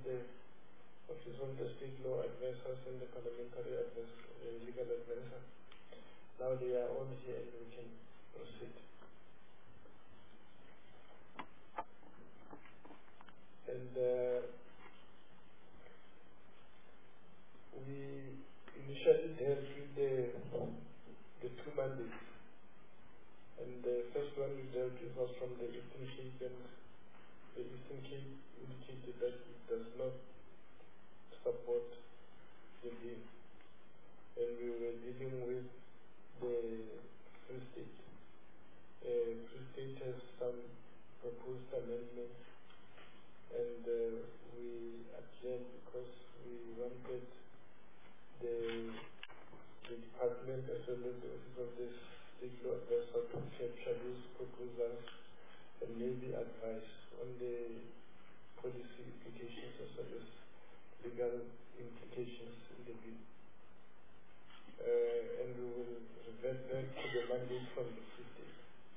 the Office of the State Law Advisors and the Parliamentary Legal Advisor. Now they are all here and we can proceed. And we initially dealt with the two mandates. And the first one we dealt with was from the Eastern Cape, and the Eastern Cape indicated that it does not support the bill. And we were dealing with the Free State. Free State has some proposed amendments, and we adjourned because we wanted the department as well as the Office of the State Law Advisor to capture these proposals and maybe advice on the policy implications as well as legal implications in the bill. And we will revert back to the mandate from the Free State.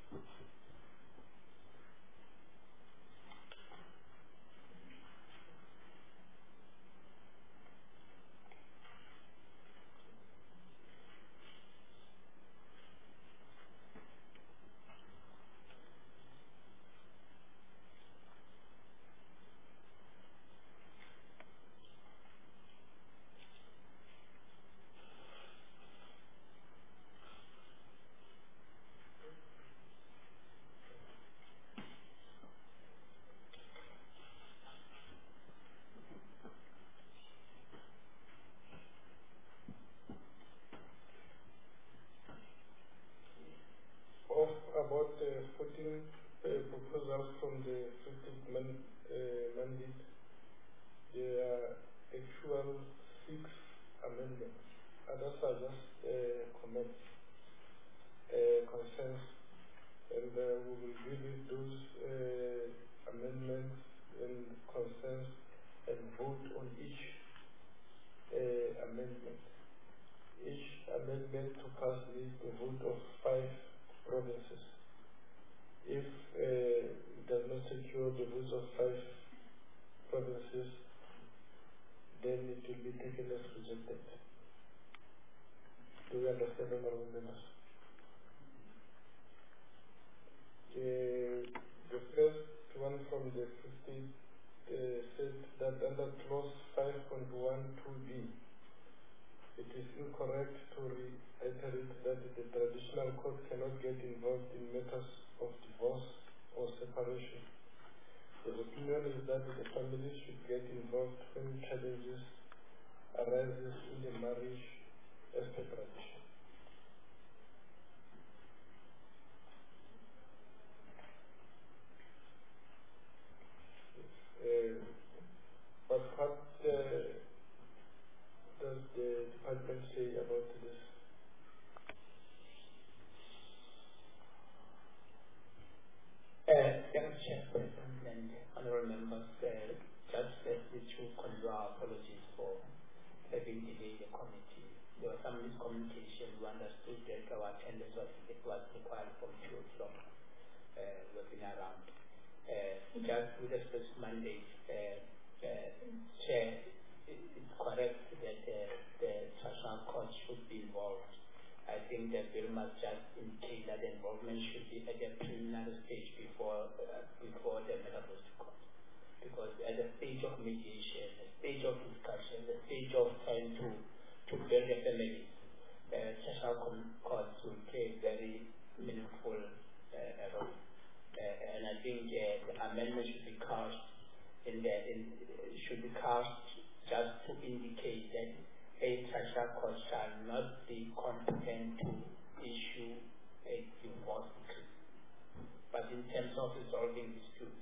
Of about 14 proposals from the Free State mandate, there are actual 6 amendments. Others are just comments, concerns, and we will visit those amendments and concerns and vote on each amendment. Each amendment to pass needs the vote of 5 provinces. If it does not secure the votes of 5 provinces, then it will be taken as rejected. Do you understand, honorable members? The first one from the 50 said that under clause 5.12b, it is incorrect to reiterate that the traditional court cannot get involved in matters of divorce or separation. The opinion is that the family should get involved when challenges arises in the marriage as per tradition. But what does the department say about this? Thank you, Chairperson and honorable members. Just firstly to convey our apologies for having delayed the committee. There was some miscommunication. We understood that our attendance was required from 2 o'clock, looking around. Just with the first mandate, Chair, it's correct that the traditional court should be involved. I think that bill must just indicate that the involvement should be at a preliminary stage before the matter goes to court. Because at the stage of mediation, the stage of discussion, the stage of trying to build a family, traditional courts will play a very meaningful role. And I think the amendment should be cast just to indicate that a traditional court shall not be competent to issue a divorce decree. But in terms of resolving disputes,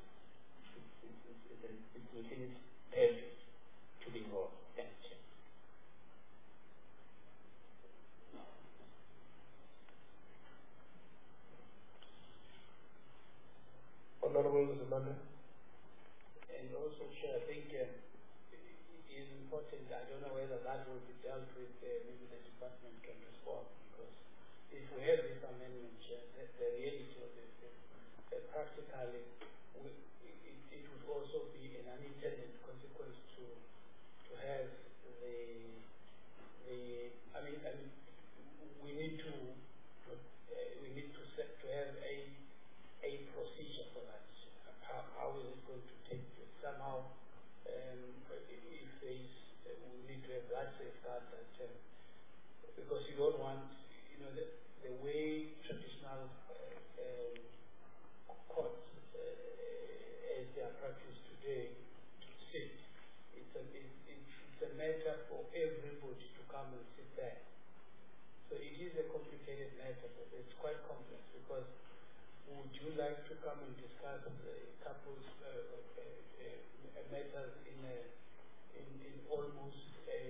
it's within its purview to be involved. Thank you. Honorable Zimane. And also, Chair, I think it is important. I don't know whether that will be dealt with. Maybe the department can respond, because if we have this amendment, Chair, the reality of it, practically, it would also be an unintended consequence to have I mean, we need to have a procedure for that. How is it going to take place? Somehow, if there is, we need to have that safeguard that because you don't want, the way traditional courts, as they are practiced today, sit. It's a matter for everybody to come and sit there. So it is a complicated matter, but it's quite complex because would you like to come and discuss couples matters in almost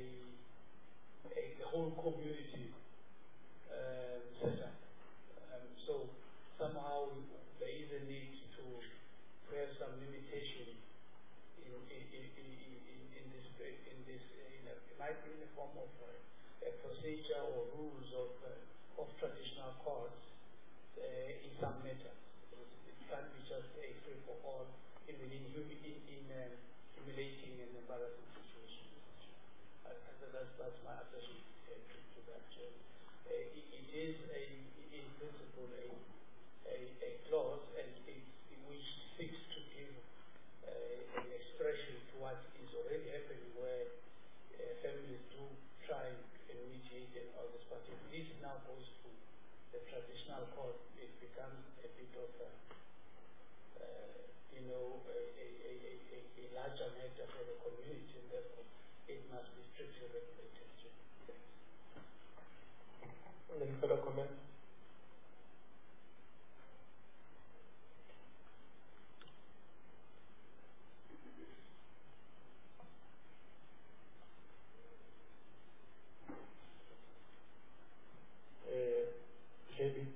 a whole community setup? So somehow there is a need to have some limitation in this. It might be in the form of a procedure or rules of traditional courts in some matters. It can't be just a free for all, even in humiliating and embarrassing situations. That's my obsession to that. It is in principle a clause, and which seeks to give an expression to what is already happening, where families do try and mediate and all this. But if this now goes to the traditional court, it becomes a bit of a larger matter for the community, and therefore it must be strictly regulated. Any further comments? JB?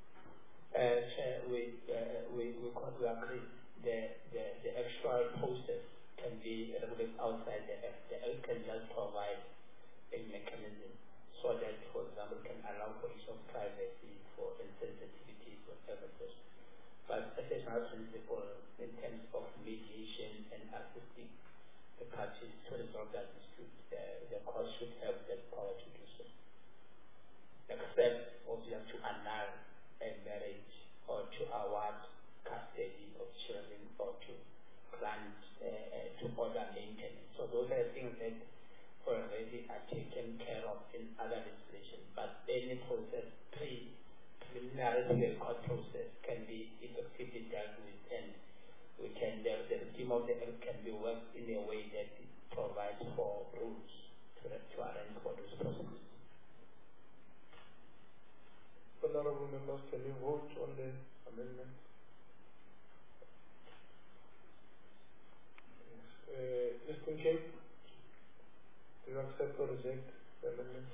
We agree. The actual process can be regulated outside the Act. The Act can just provide a mechanism so that, for example, can allow for use of privacy for insensitivities, whatever such. But as a general principle, in terms of mediation and assisting the parties to resolve that dispute, the court should have that power to do so. Except also to annul a marriage or to award custody of children or to grant to order maintenance. So those are things that already are taken care of in other legislation. But any process, preliminary court process, can be effectively dealt with, and we can the scheme of the Act can be worked in a way that it provides for rules to arrange for those processes. Honorable members, can you vote on the amendment? Yes. Mr. King, do you accept or reject the amendment?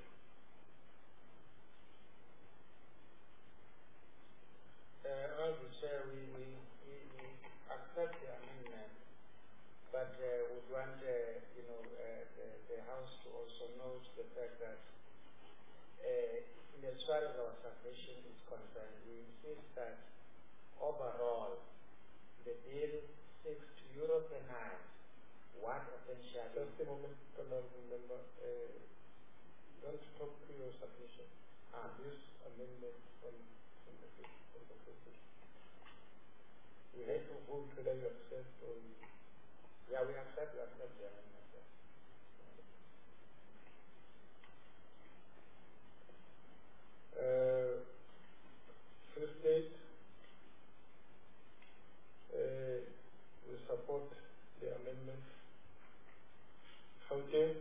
Honorable Chair, we accept the amendment, but would want the House to also note the fact that as far as our submission is concerned, we insist that overall the bill seeks to Europeanize what essentially... Just a moment, honorable member. Don't talk to your submission. This amendment from the Constitution. We have to vote whether you accept or you... Yeah, we accept the amendment. Free State, we support the amendment. Gauteng?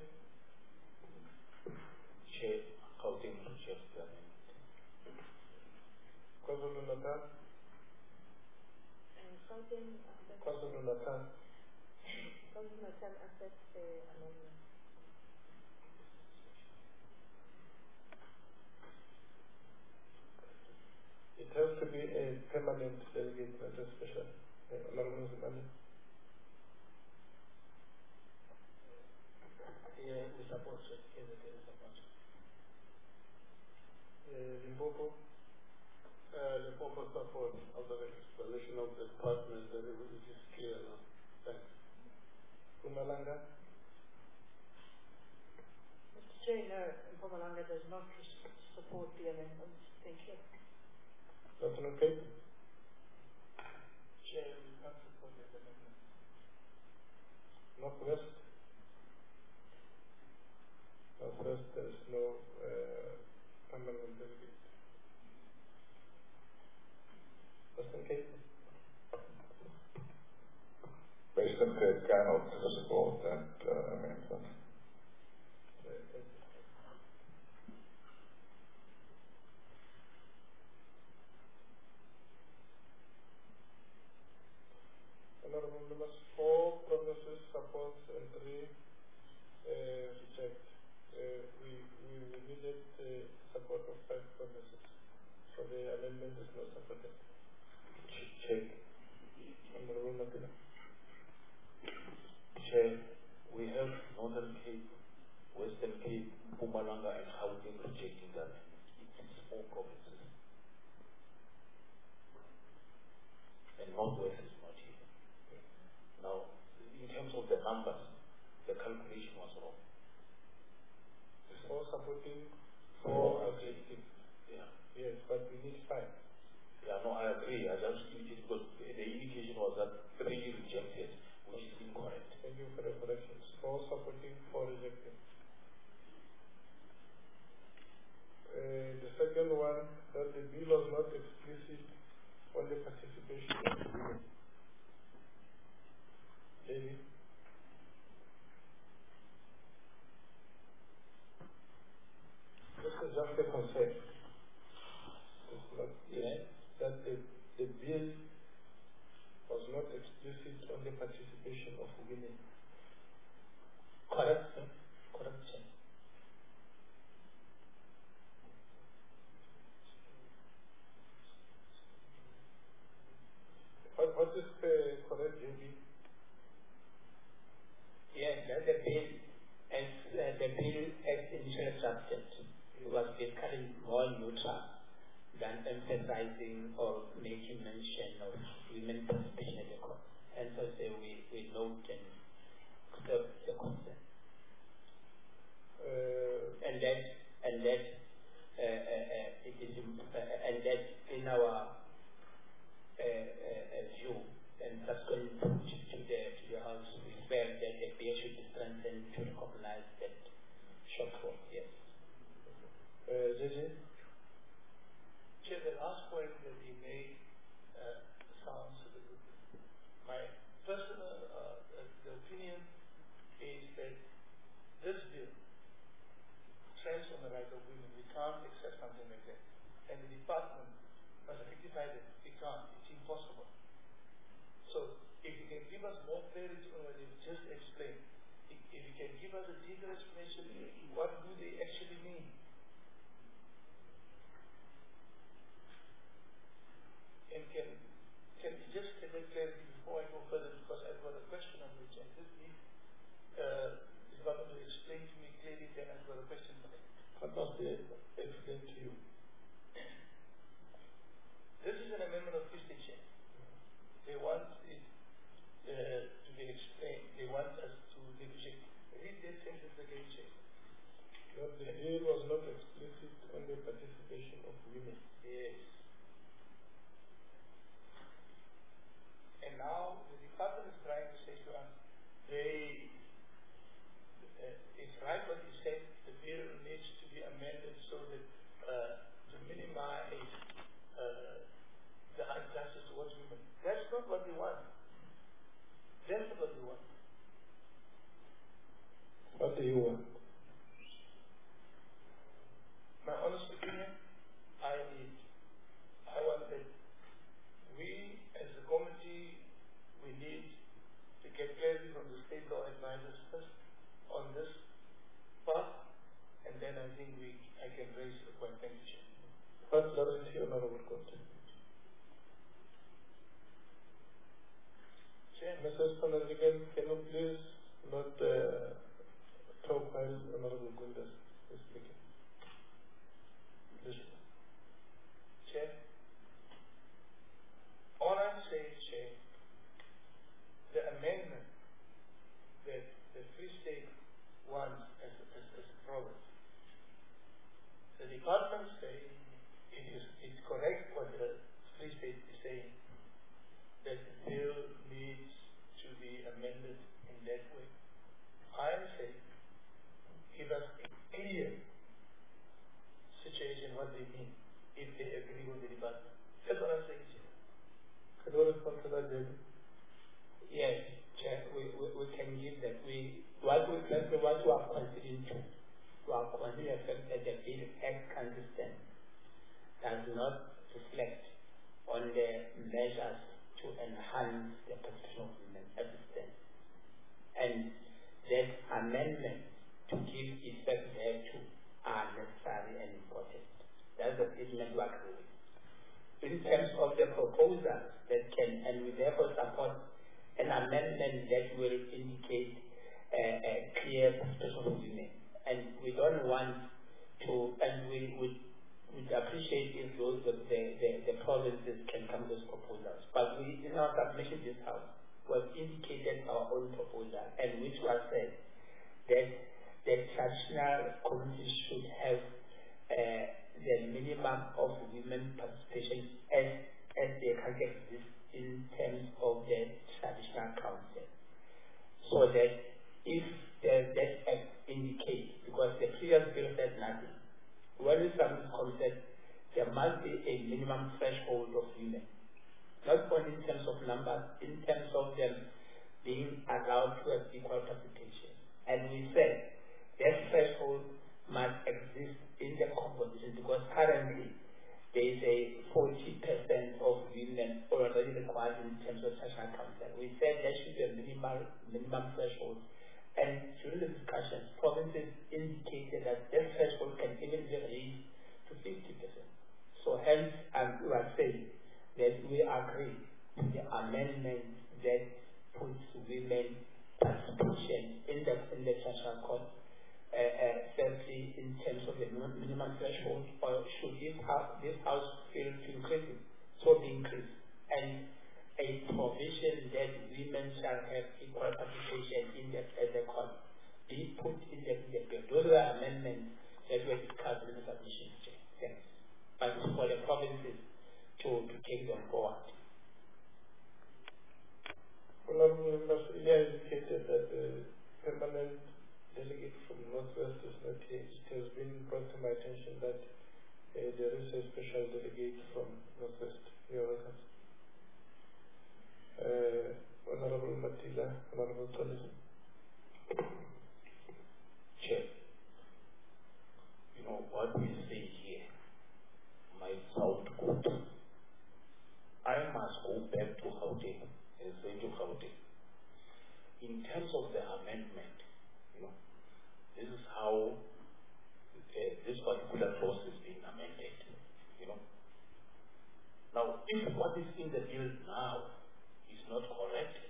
Chair, Gauteng rejects the amendment. KwaZulu-Natal? KwaZulu-Natal? KwaZulu-Natal accepts the amendment. It has to be a permanent delegate, not a special. Honorable Zimani? Yeah, we support it. Limpopo? Limpopo support of the explanation of the department, that it is clear now. Thanks. Mpumalanga? Mpumalanga does not support the amendment. Thank you. Dr. Okay? Chair, we can't support the amendment. Northwest? Northwest, there is no amendment delegate. Western Cape? Western Cape cannot support that amendment. Honorable members, 4 provinces support and 3 reject. We needed the support of 5 provinces, so the amendment is not supported. Check. Honorable Makina. Chair, we have Northern Cape, Western Cape, Mpumalanga, and Gauteng rejecting that. It's 4 provinces. And Northwest is not here. Now, in terms of the numbers, the calculation was wrong. 4 supporting, 4 4 rejecting. Yeah. Yes, but we need 5. Yeah, no, I agree. I just because the indication was that 3 rejected, which is incorrect. Thank you for the corrections. 4 supporting, 4 rejecting. The second one, that the bill was not explicit on the participation of women. David? This is just a concern. It's not, that the bill was not explicit on the participation of women. Correct, sir. Correct, sir. What is the correct, JB? Yes, the bill as initially drafted was basically more neutral than emphasizing or making mention of women participation in the court. And so we note and accept the consent. And that in our view, and subsequent to the House, we felt that the bill should be strengthened to recognize that shortfall. Yes. JJ? Chair, the last point that he made sounds a little bit. My personal the opinion is that this bill treads on the right of women. We can't accept something like that. And the department must rectify that. We can't. It's impossible. So, if you can give us more clarity on what you just explained, if you can give us a deeper explanation, what do they actually mean? And can you just get that clarity before I go further, because I've got a question on which I just need the department to explain to me clearly, then I've got a question for them. What must they explain to you? This is an amendment of Tuesday, Chair. They want it to be explained. They want us to negotiate. Read that sentence again, Chair. That the bill was not explicit on the participation of women. Yes. And now the department is trying to say to us, it's right what you said, the bill needs to be amended so that to minimize the injustice towards women. That's not what we want. That's not what we want. What do you want? My honest opinion, I want that we as a committee, we need to get clarity from the state law advisors first on this part, and then I think I can raise the point. Thank you, Chair. What clarity, Honorable Court? Chair. Mrs. Panarigan, can you please not talk while Honorable Gundas is speaking? Please. Chair. All I'm saying, Chair, the amendment that the Free State wants as a province department say it's correct what the Free State is saying, that the bill needs to be amended in that way. I am saying, give us a clear situation what they mean if they agree with the department. That's what I'm saying, Chair. Can you respond to that, David? Yes, Chair, we can give that. What we are considering to, we are considering that the bill as consistent does not reflect on the measures to enhance the participation of women as it stands. And that amendment to give effect thereto are necessary and important. That's the statement we agree with. In terms of the proposal that can, and we therefore support an amendment that will indicate a clear participation of women. And we don't want to, and we would appreciate if those the provinces can come with proposals. But we, in our submission this house, was indicated our own proposal, and which was said that the traditional communities should have the minimum of women participation as they can exist in terms of the traditional council. So that if that act indicates, because the previous bill said nothing, when we submit concept, there must be a minimum threshold of women. Not only in terms of numbers, in terms of them being allowed to have equal participation. And we said that threshold must exist in the composition, because currently there is a 40% of women already required in terms of national council. We said there should be a minimum threshold. And during the discussions, provinces indicated that this threshold can even be raised to 50%. So hence, we are saying that we agree to the amendment that puts women participation in the national court, firstly in terms of the minimum threshold, or should this house fail to increase it, so be increased. And a provision that women shall have equal participation in the court be put in the bill. Those are amendments that were discussed in the submission. Thanks. But for the provinces to take them forward. Honorable Members, Ilya indicated that the permanent delegate from Northwest is not here. It has been brought to my attention that there is a special delegate from Northwest. You are welcome. Honorable Matila, Honorable Tolis. Chair, what we say here might sound good. I must go back to Gauteng and say to Gauteng, in terms of the amendment, this is how this particular clause is being amended. Now, if what is in the bill now is not corrected,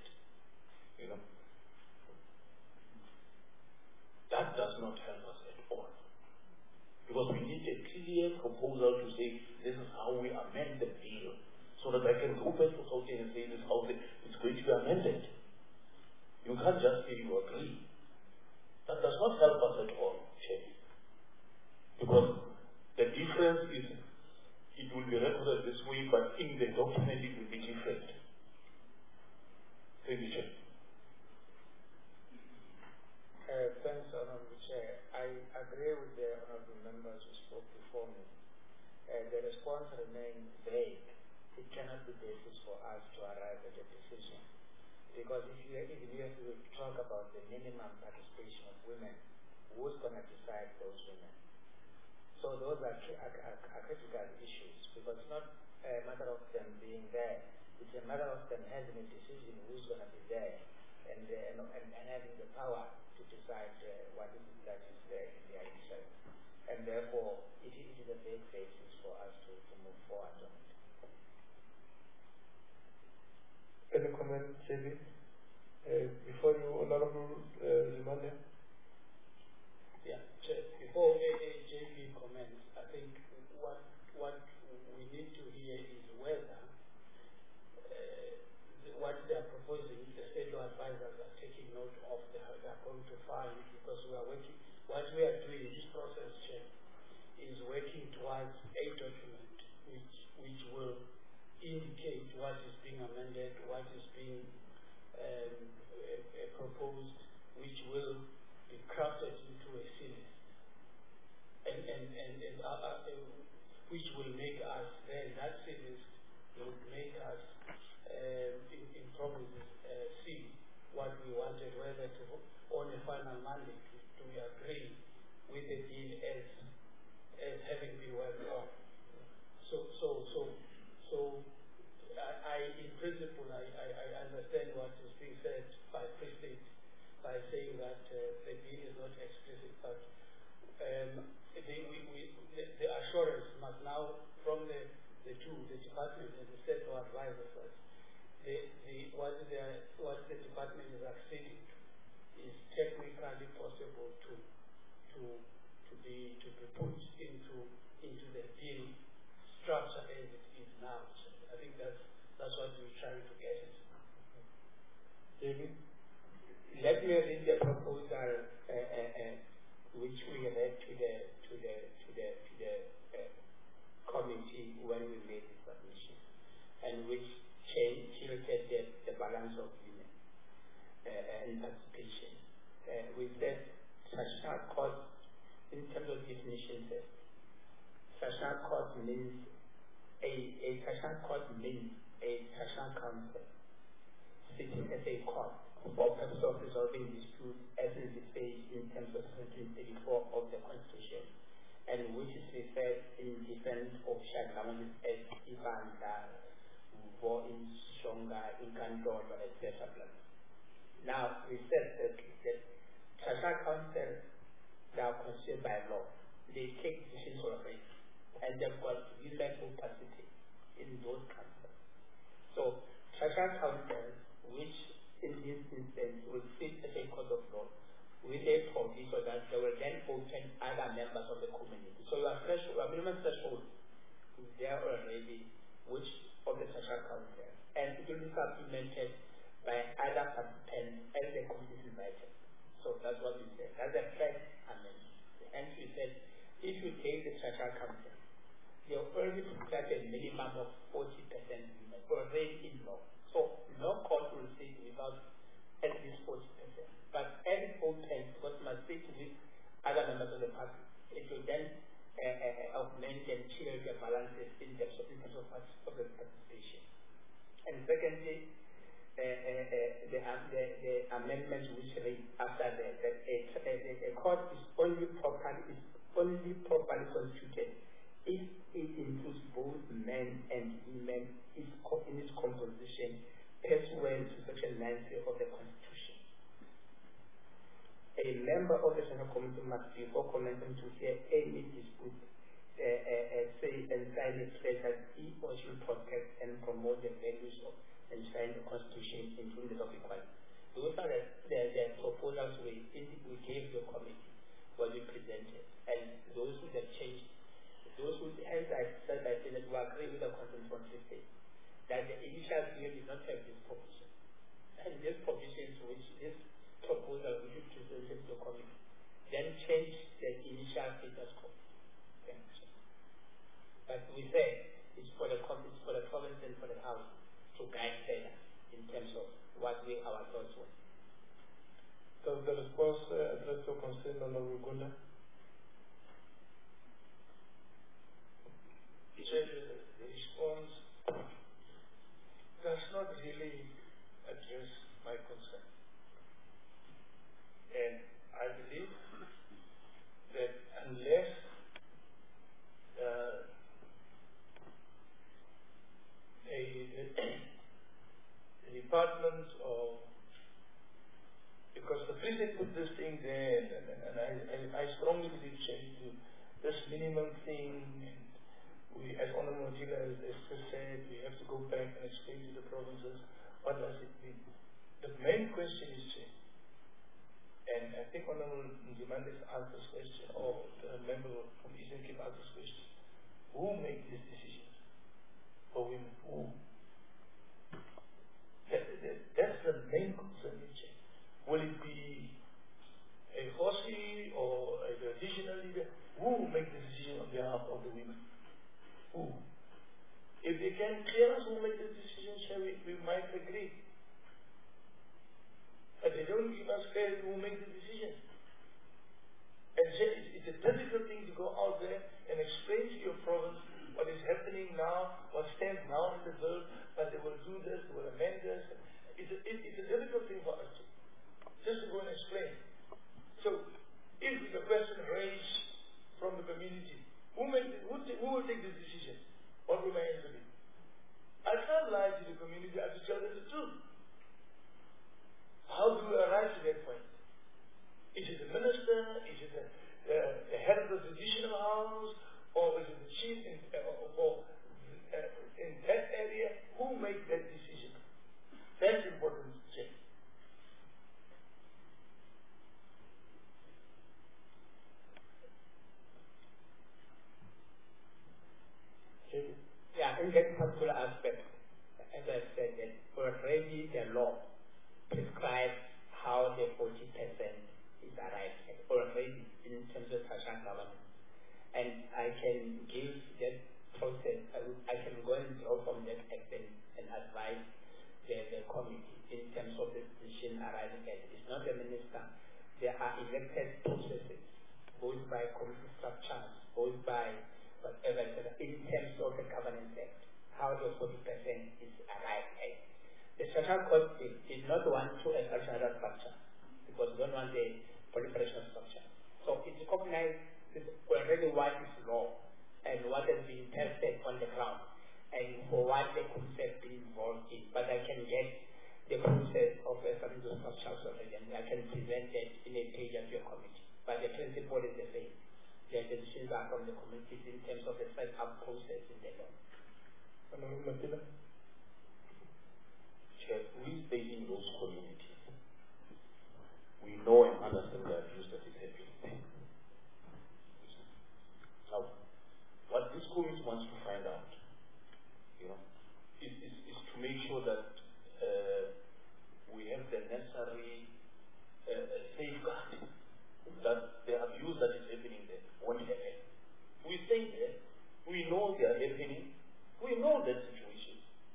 that does not help us at all. Because we need a clear proposal to say this is how we amend the bill, so that I can go back to Gauteng and say this is how it's going to be amended. You can't just say you agree. That does not help us at all, Chair. Because the difference is it will be recorded this way, but in the document it will be different. Thank you, Chair. Thanks, Honorable Chair. I agree with the Honorable members who spoke before me. The response remains vague. It cannot be basis for us to arrive at a decision. Because if you have to talk about the minimum participation of women, who's going to decide those women? So those are critical issues, because it's not a matter of them being there. It's a matter of them having a decision who's going to be there and having the power to decide what is it that is there in their interest. And therefore, it is a big basis for us to move forward on it. Any comment, JB? Before you, Honorable Zimande? Yeah, before JB comments, I think what we need to hear is whether what they are proposing, the state law advisors are taking note of, they are going to find, because we are working, what we are doing in this process, Chair, is working indicate what is being amended, what is being proposed, which will be crafted into a series, and which will make us then, that series will make us in provinces see what we wanted, whether to on a final mandate do we agree with the deal as having been worked on. So I in principle I understand what is being said by President by saying that the deal is not explicit, but the assurance must now from the department and the state law advisors that what the department is acceding to is technically possible to be put into the deal structure as it is now. So I think that's what we're trying to get at. David? Let me read the proposal which we read to the committee when we made the submission, and which tilted the balance of women and participation. We said traditional cost, in terms of definition, traditional cost means a traditional cost means a traditional council sitting as a court for purpose of resolving disputes as is defined in terms of 1734 of the Constitution, and which is referred in different official languages as Ibanda, in Shonga, Inkandolo, etc. Now, we said that traditional councils, they are constituted by law. They take decisions already, and they've got women opacity in those councils. So, traditional councils, which in this instance will sit as a court of law, with a provision that they will then open other members of the community. So your minimum threshold is there already, which of the traditional council, and it will be supplemented by other participants as the community is invited. So that's what we said. That's the first amendment. And we said, if you take the traditional council, they already prescribe a minimum of 40% women already in law. So no court will sit without at least 40%. But as it opens, because it must sit with other members of the party, it will then augment and change the balances in terms of the participation. And secondly, the amendment which read after that a court is only properly constituted if it includes both men and women in its composition as well to Section 90 of the Constitution. A member of the Central Committee must, before commencing to hear any dispute, say and sign a pledge that he or she will protect and promote the values of and sign the Constitution, including the law of equality. Those are the proposals we gave the committee, what we presented, and those who have changed. Those who, hence I said that we agree with the consent from 50, that the initial bill did not have this provision. And this provision to which this proposal which we presented to the committee then changed the initial status quo. But we say it's for the province and for the house to guide better in terms of what our thoughts were. Does the response address your concern, Honorable Gunda? The response does not really address my concern. And I believe that unless the department or because the president put this thing there, and I strongly believe change to this minimum thing. We, as Honorable Motila has said, we have to go back and explain to the provinces what does it mean. The main question is change. And I think Honorable Nzimande's asked this question, or the member from Eastern Cape asked this question. Who makes these decisions for women? Who? That's the main concern in change. Will it be a Hosi or a traditional leader? Who will make the decision on behalf of the women? Who? If they can clear us who make the decision, shall we might agree. But they don't give us clarity who make the decision. And so it's a difficult thing to go out there and explain to your province what is happening now, what stands now in the bill, but they will do this, they will amend this. It's a difficult thing for us to just to go and explain. So, if the question raised from the community, who will take the decision? What will my answer be? I can't lie to the community, I have to tell them the truth. How do we arrive to that point? Is it the minister? Is it the head of the traditional house? Or is it the chief in that area? Who makes that decision? That's important to check. Yeah, in that particular aspect, as I said, that already the law prescribes how the 40% is arrived at, already in terms of national government. And I can give that process, I can go and draw from that act and advise the committee in terms of the decision arriving at. It's not the minister. There are elected processes, both by committee structures, both by whatever, in terms of the governance act, how the 40% is arrived at. The Social Court did not want to establish another structure because we don't want a proliferation structure. So it's recognized already what is law and what has been tested on the ground and for what the concept be involved in. But I can get the process of establishing the structures already and I can present it in a page of your committee. But the principle is the same. The decisions are from the committees in terms of the set-up process in the law. Chair, we stay in those communities. We know and understand the abuse that is happening. Now, what this committee wants to find out, is to make sure that we have the necessary safeguard that the abuse that is happening there won't happen. We stay there. We know they are happening. We know that situation.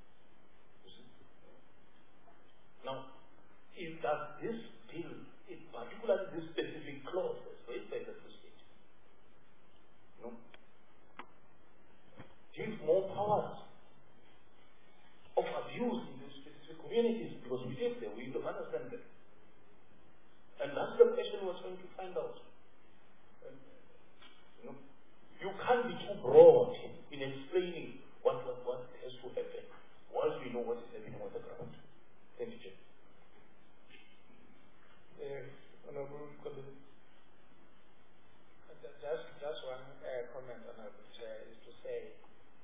Now, if does this bill, particularly this specific clause as raised by the state, give more powers of abuse in those specific communities because we live there, we don't understand them. And that's the question we're trying to find out. You can't be too broad in explaining what has to happen once we know what is happening on the ground. Thank you, Chair. Honorable Colin. Just one comment, Honorable Chair, is to say,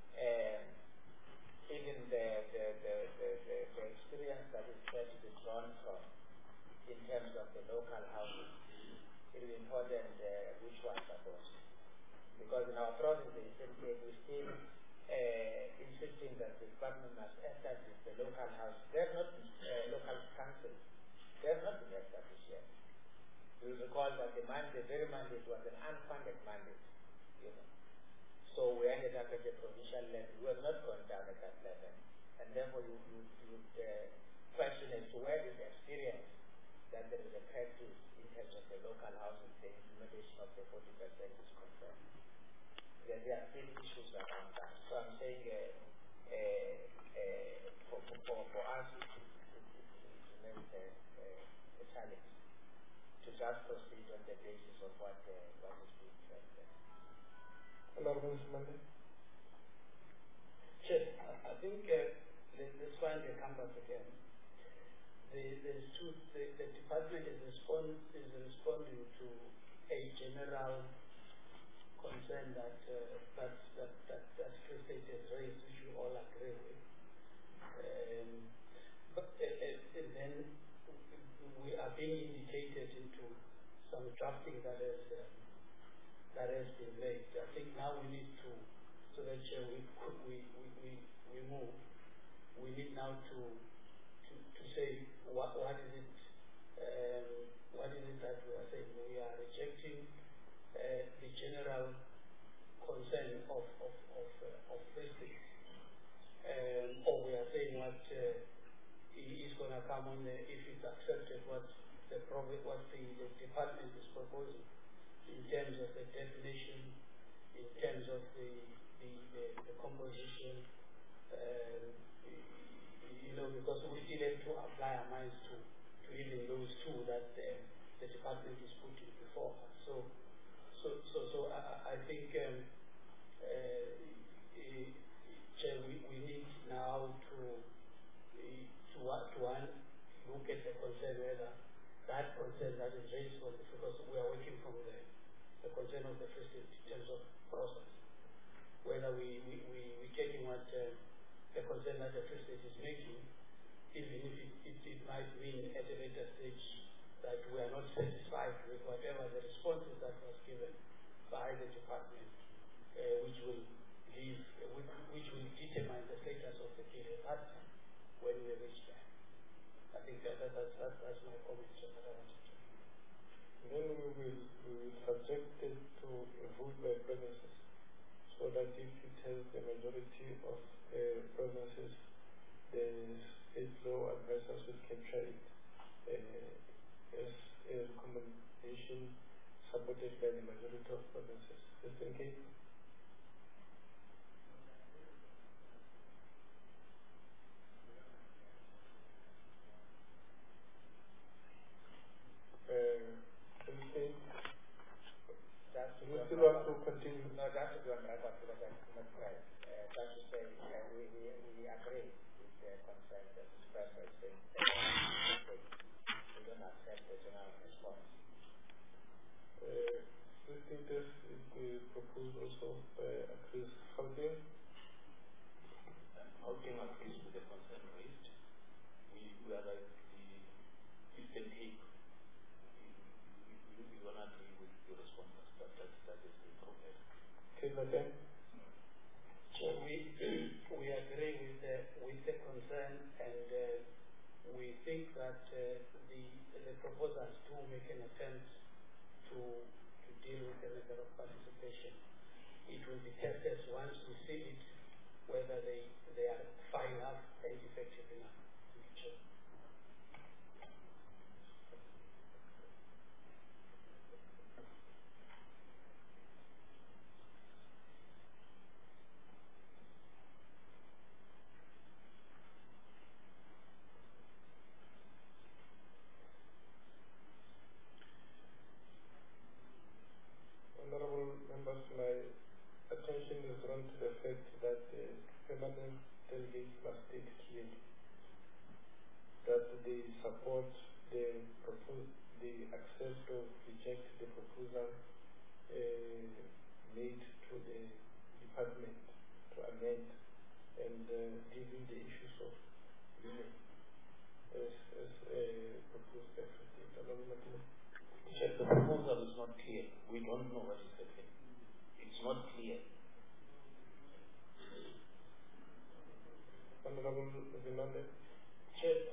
even the experience that is said to be drawn from in terms of the local housing, it is important which ones are those. Because in our province, we still insisting that the government must establish the local house. They're not local councils. They're not been established yet. You will recall that the very mandate was an unfunded mandate. So we ended up at the provincial level. We have not gone down at that level. And therefore you would question as to where is the experience that there is a practice in terms of the local housing, the implementation of the 40% is concerned. There are still issues around that. So I'm saying for us it remains a challenge to just proceed on the basis of what is being said there. Honorable Mr. Chair, I think let's find the campus again. The department is responding to a general concern that Free State has raised, which we all agree with. And then we are being indicated into some drafting that has been made. I think now we need to, so that we move. We need now to say what is it that we are saying. We are rejecting the general concern of Free State that is going to come on if it's accepted what the department is proposing in terms of the definition, in terms of the composition, because we still have to apply our minds to even those two that the department is putting before us. So I think we need now to look at the concern, whether that concern that is raised from because we are working from the concern of the Free State in terms of process, whether we're taking what the concern that the Free State is making, even if it might mean at a later stage that we are not satisfied with whatever the responses that was given by the department, which will determine the status of the case at that time when we reach there. I think that's my comment that I wanted to. Then we will subject it to a vote by provinces, so that if it has the majority of provinces, the state law advisors will capture it as a recommendation supported by the majority of provinces. Just in case. We still want to continue. No, that should be on record because that's not right. That should say we agree with the concern that expressed by saying we don't accept the general response. Do you think this is the proposal also agrees Gauteng? Gauteng agrees with the concern raised. We are like the Eastern Cape. We don't agree with the response that is being proposed. Okay, but then? So we agree with the concern, and we think that the proposals do make an attempt to deal with the matter of participation. It will be tested once we see it, whether they are fine enough and effective enough. Honorable members, my attention is drawn to the fact that permanent delegates must state clearly that they support the accept or reject the proposal made to the department to amend and dealing the issues of women as proposed by Free State. The proposal is not clear. We don't know what is happening. It's not clear. Honorable Zimande. Chair,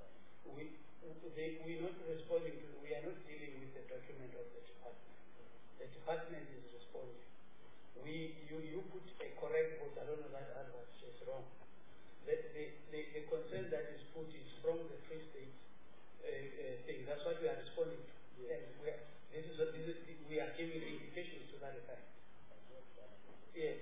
we're not responding to, we are not dealing with the document of the department. The department is responding. You put a correct vote, I don't know that advice is wrong. The concern that is put is from the Free State thing. That's what we are responding to. Yes. We are giving indications to that effect. Yes.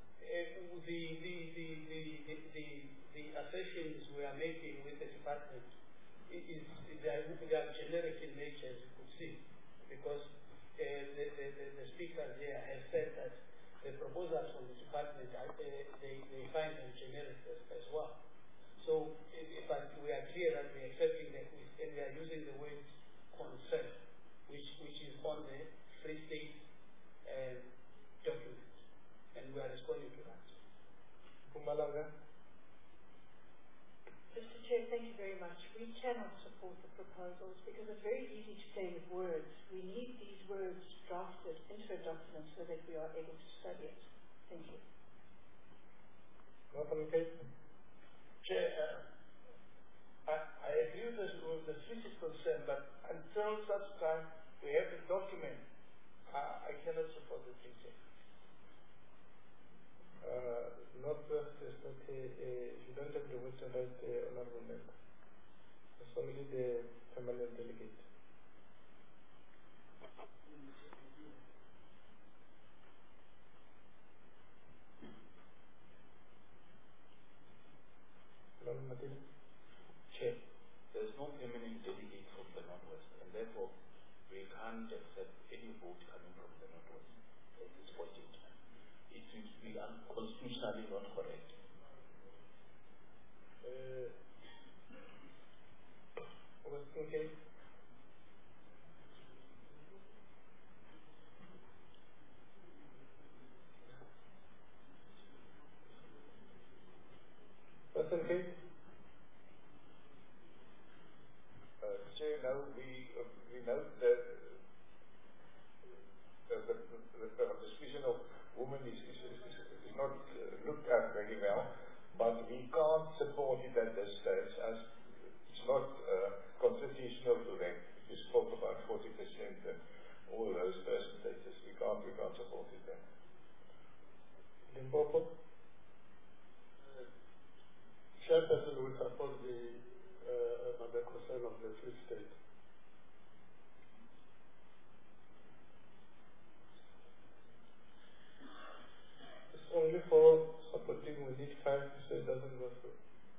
The assertions we are making with the department they are generic in nature, as you could see, because the speaker here has said that the proposals from the department they find them generic as well. So, but we are clear that we are accepting that and we are using the word concern, which is on the Free State document, and we are responding to that. Mpumalanga. Mr. Chair, thank you very much. We cannot support the proposals because it's very easy to play with words. We need these words drafted into a document so that we are able to study it. Thank you. Chair, I agree with the Free concern, but until such time we have the document, I cannot support the Free Northwest is not but you don't have the voting right, Honorable Member. It's only the permanent delegate. Chair, there's no permanent delegate from the Northwest, and therefore we can't accept any vote coming from the Northwest at this point in time. It seems to be unconstitutionally not correct. Okay. Western Cape? Chair, now we note that the participation of women is not looked at very well, but we can't support it at this stage as it's not constitutional to them. You spoke about 40% and all those percentages. We can't support it then. Limpopo? Chairperson will support the concern of the Free State. It's only for supporting, we need 5, so it doesn't go through.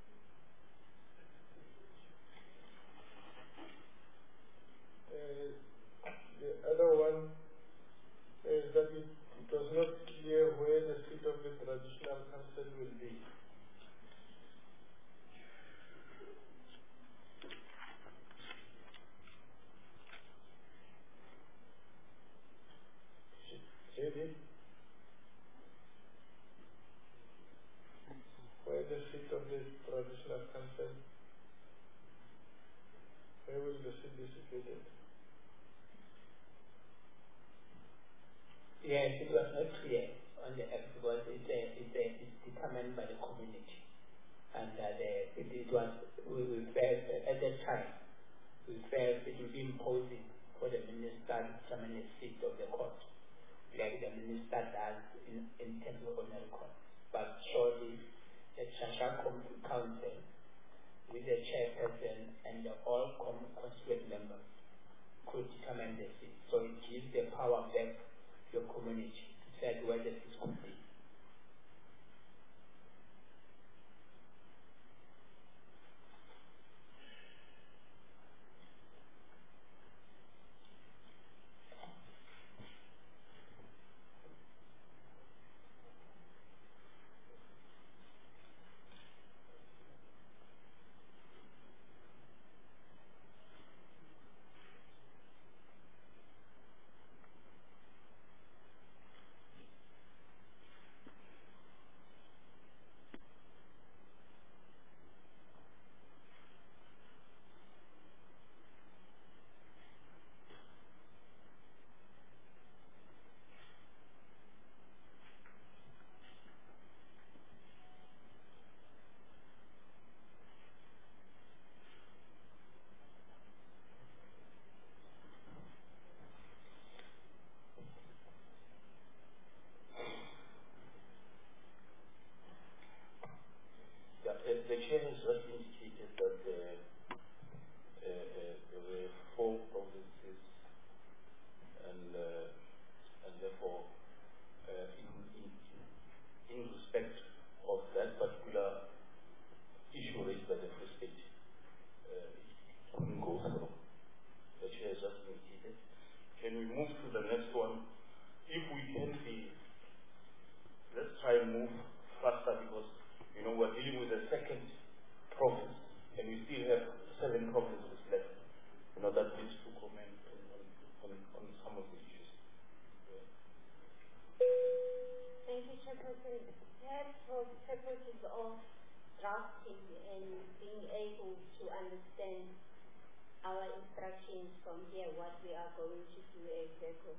The other one is that it was not clear where the seat of the traditional council will be. JD? Where the seat of the traditional council? Where will the seat be situated? Yes, it was not clear on the act because it's determined by the community. And it was, we felt at that time, we felt it would be imposing for the minister to determine the seat of the court, like the minister does in terms of ordinary court. But surely the Shasha Council, with the chairperson and the all constituent members, could determine the seat. So it gives the power back to your community to decide whether this could be. The chair has just indicated that there were 4 provinces, and therefore, in respect of that particular issue raised by the Free State, it couldn't go through. The chair has just indicated. Can we move to the next one? If we can let's try and move faster because we're dealing with the second province, and we still have 7 provinces left. That needs to comment on some of the issues. Yeah. Thank you, Chairperson. Perhaps for purposes of drafting and being able to understand our instructions from here, what we are going to do exactly.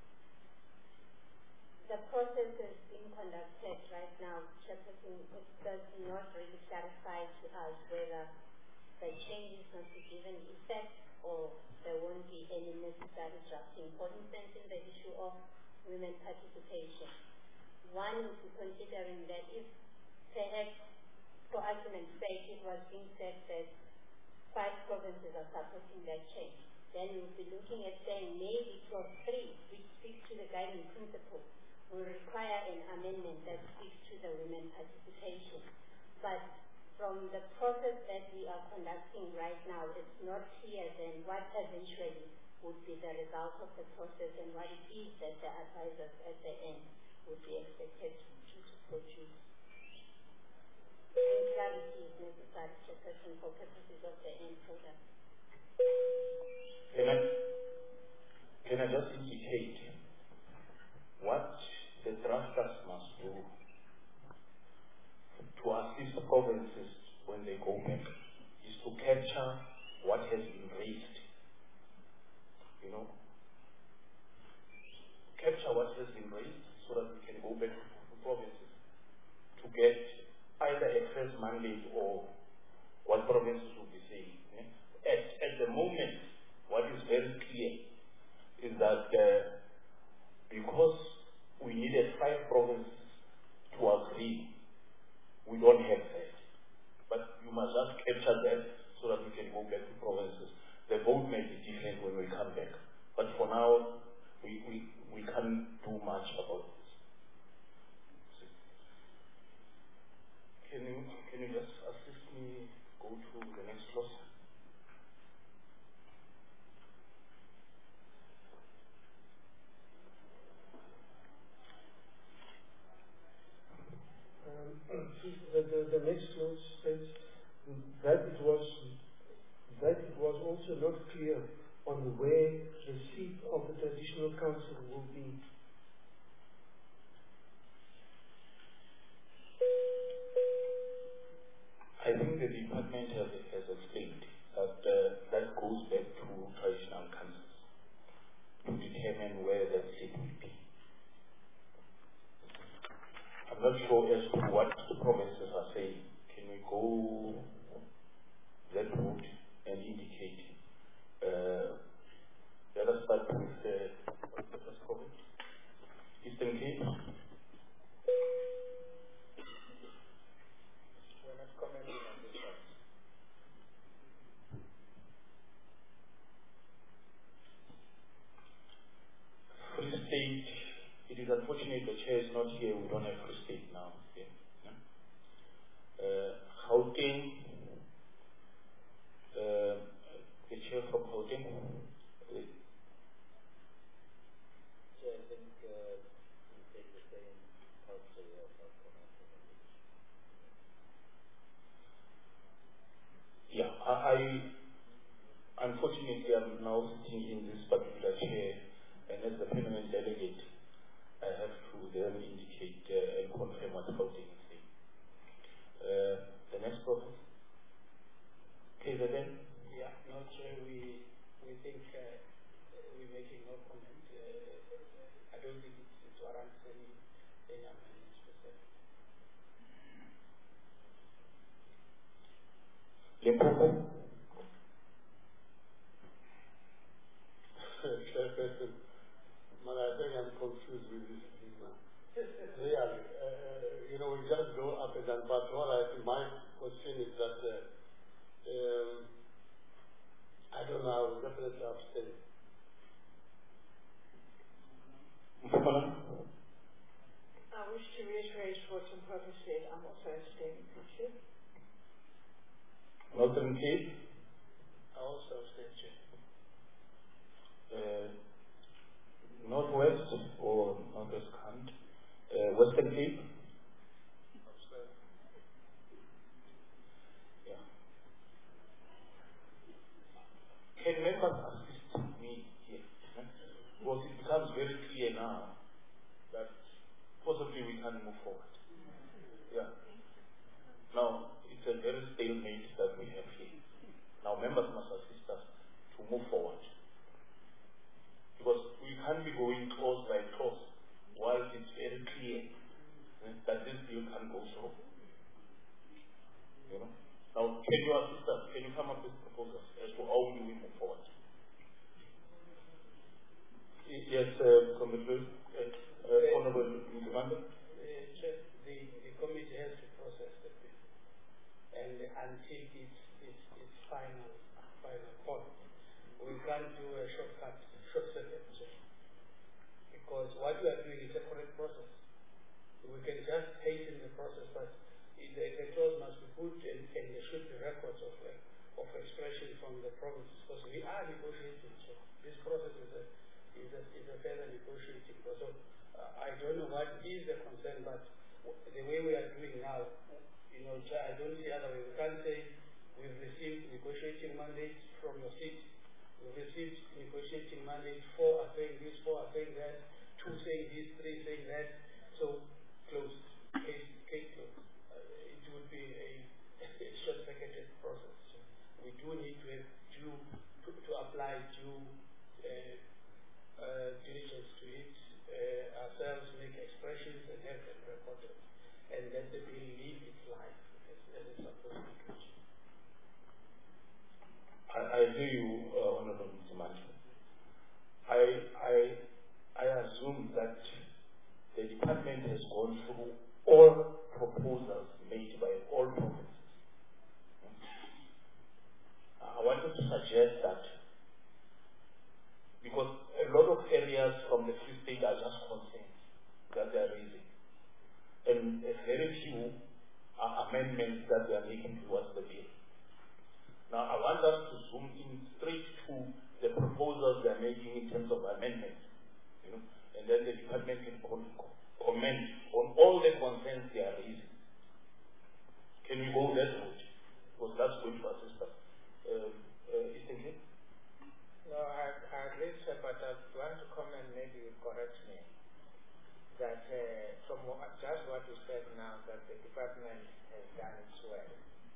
The process is being conducted right now, Chairperson. It does not really clarify to us whether the change is not to be given effect or there won't be any necessary drafting. For instance, in the issue of women participation, one would be considering that if perhaps for argument's sake, it was being said that 5 provinces are supporting that change. Then we'll be looking at saying maybe clause 3, which speaks to the guiding principle, will require an amendment that speaks to the women participation. But from the process that we are conducting right now, it's not clear then what eventually would be the result of the process and what it is that the advisors at the end would be expected to produce. And clarity is necessary, Chairperson, for purposes of the end product. Can I just indicate what the drafters must do to assist provinces when they go back is to capture what has been raised. Capture what has been raised so that we can go back to provinces to get either a first mandate or what provinces will be saying. At the moment, what is very clear is that because we needed 5 provinces to agree, we don't have that. But you must just capture that so that we can go back to provinces. The vote may be different when we come back. But for now, we can't do much about this. Can you just assist me go to the next clause? The next clause states that it was also not clear on where the seat of the traditional council will be. I think the department has explained that that goes back to traditional councils to determine where that seat will be. I'm not sure as to what the provinces are saying. Can we go that route and indicate? Let us start with what's the first province? Eastern Cape. We're not commenting on this one. Free State. It is unfortunate the chair is not here. We don't have Free State now. Yeah. Gauteng. The chair from Gauteng. Chair, I think we take the same culture of our Yeah, I unfortunately am now sitting in this particular chair, and as the permanent delegate, I have to then indicate and confirm what Gauteng is saying. The next province, KZN. Yeah, no, Chair, we think we're making no comment. I don't think it warrants any amendments per se. Limpopo. Chairperson, man, I think I'm confused with this thing now. Really, we just go up and down. But my question is that I don't know. I will definitely abstain. I wish to reiterate what Mpapa said. I'm also abstaining. Thank you. Northern Cape. I also abstain, Chair. Northwest or Northwest Kant. Western Cape. Yeah. Can members assist me here? Because it becomes very clear now that possibly we can't move forward. Yeah. Now, it's a very stalemate that we have here. Now, members must assist us to move forward. Because we can't be going clause by clause while it's very clear that this bill can go through. Now, can you assist us? Can you come up with proposals as to how do we move forward? Yes, Commissioner, Honorable Mr. The committee has to process until its final point. We can't do a short circuit, because what we are doing is a correct process. We can just hasten the process, but the clause must be put, and there should be records of expression from the provinces, because we are negotiating. So this process is a further negotiating. So I don't know what is the concern, but the way we are doing now, I don't see other way. We can't say we've received negotiating mandates from your seat. We've received negotiating mandates, 4 are saying this, 4 are saying that, 2 saying this, 3 saying that. So closed, case closed. It would be a short-circuited process. So we do need to have to apply due diligence to it, ourselves make expressions and have them recorded, and let the bill live its life as it's supposed to. I hear you, Honorable Mr. Management. I assume that the department has gone through all proposals made by all provinces. I wanted to suggest that, because a lot of areas from the Free State are just concerns that they are raising, and very few are amendments that they are making towards the bill. Now, I want us to zoom in straight to the proposals they are making in terms of amendments, and then the department can comment on all the concerns they are raising. Can we go that route? Because that's going to assist us. Eastern Cape? No, I agree, sir, but I want to comment, maybe you correct me, that from just what you said now, that the department has done its work.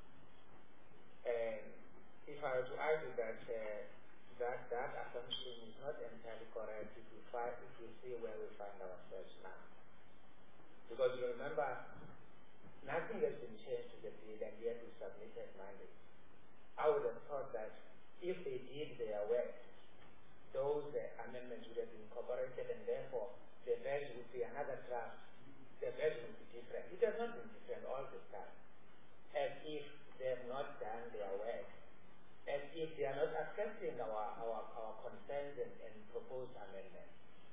And if I were to argue that that assumption is not entirely correct, if we see where we find ourselves now. Because you remember, nothing has been changed to the bill, and yet we submitted mandates. I would have thought that if they did their work, those amendments would have been incorporated, and therefore the version would be another draft. The version would be different. It has not been different all the time, as if they have not done their work, as if they are not accepting our concerns and proposed amendments.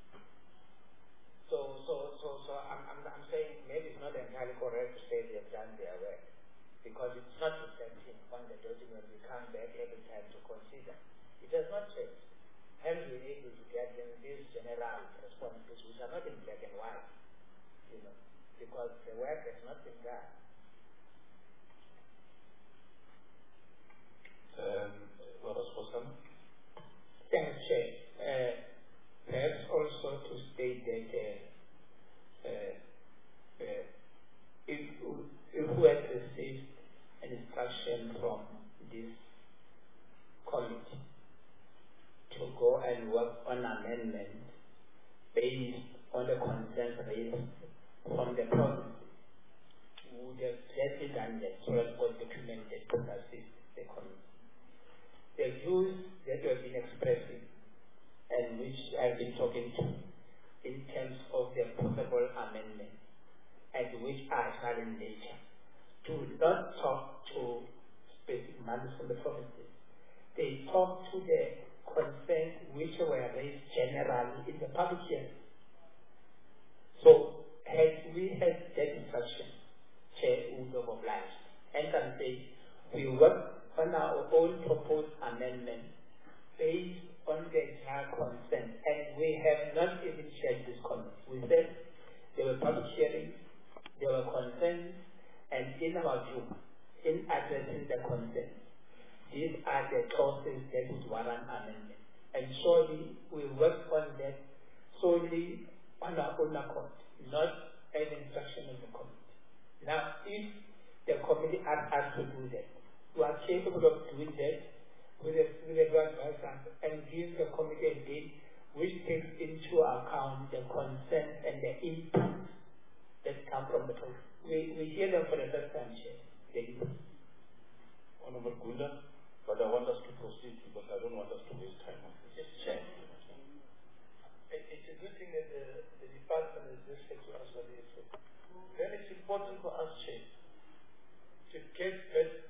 So I'm saying maybe it's not entirely correct to say they have done their work, because it's not reflecting on the document we come back every time to consider. It has not changed. Hence we're able to get them these general responses, which are not in black and white, because the work has not been done. Thanks, Chair. Perhaps also to state that if we had received an instruction from this committee to go and work on amendments based on the concerns raised from the province, we would have gladly done that so that was documented to assist the committee. The views that we have been expressing and which I've been talking to in terms of the possible amendments and which are in nature, do not talk to specific matters from the provinces. They talk to the concerns which were raised generally in the public hearing. So, had we had that instruction, Chair would have obliged. And I'm saying, we work on our own proposed amendment based on the entire consent, and we have not even shared this comment. We said there were public hearings, there were concerns, and in our view, in addressing the concerns, these are the clauses that would warrant amendment. And surely we work on that solely on our own accord, not an instruction of the committee. Now, if the committee asks us to do that, we are capable of doing that with a advisor and give the committee a date which takes into account the concerns and the inputs that come from the public. We hear them for the first time, Chair. Thank you. Honorable Gunda, but I want us to proceed because I don't want us to waste time on this. Yes, Chair. It's a good thing that the department is listening to us what they say. Then it's important for us, Chair, to get that document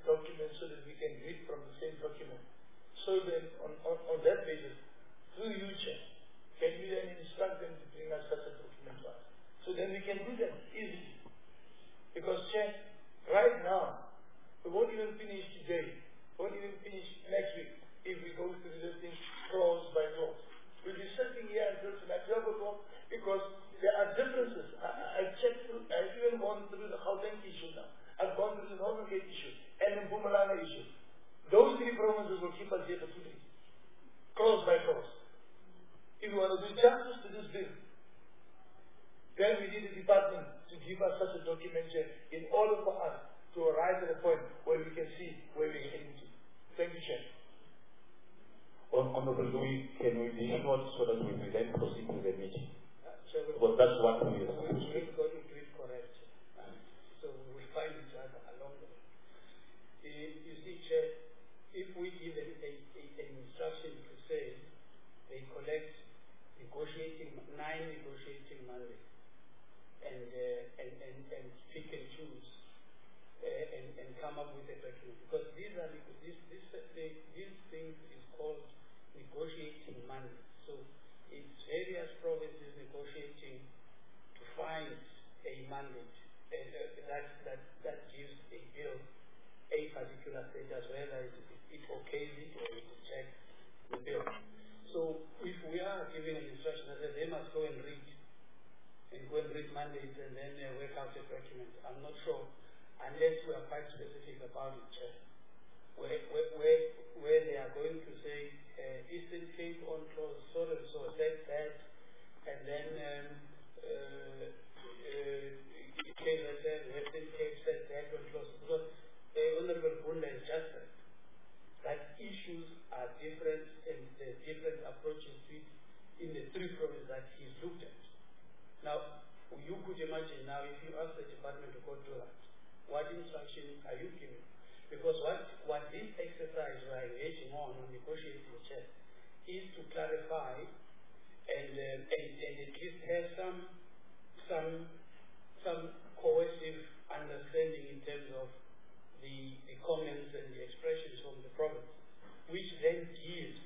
documents so that we can read from the same document. So then, on that basis, through you, Chair, can you then instruct them to bring us such a document to us? So then we can do that easily. Because, Chair, right now, we won't even finish today, won't even finish next week if we go through this thing clause by clause. We'll be sitting here until tonight, 12 o'clock, because there are differences. I've checked through, I've even gone through the Gauteng issue now. I've gone through the Northern Cape issue and the Mpumalanga issue. Those three provinces will keep us here for 2 days. Clause by clause. If we want to do justice to this bill, then we need the department to give us such a document in order for us to arrive at a point where we can see where we're heading to. Thank you, Chair. Honorable Louis, can we be short so that we will then proceed with the meeting? Well, that's what we are going to do it correct. So we will find each other along the way. You see, Chair, if we give an instruction to say they collect nine negotiating mandates and pick and choose and come up with a document, because these things is called negotiating mandates. So it's various provinces negotiating to find a mandate that gives a bill a particular status, whether it okays it or it rejects the bill. So if we are giving an instruction that they must go and read mandates and then work out a document, I'm not sure, unless we are quite specific about it, Chair, where they are going to say Eastern Cape on clause so and so said that, and then Western Cape said that on clause, because Honorable Bunda is just that issues are different and there's different approaches to it in the three provinces that he's looked at. Now, you could imagine now if you ask the department to go do that, what instruction are you giving? Because what this exercise we are engaging on negotiating, Chair, is to clarify and at least have some cohesive understanding in terms of the comments and the expressions from the province, which then gives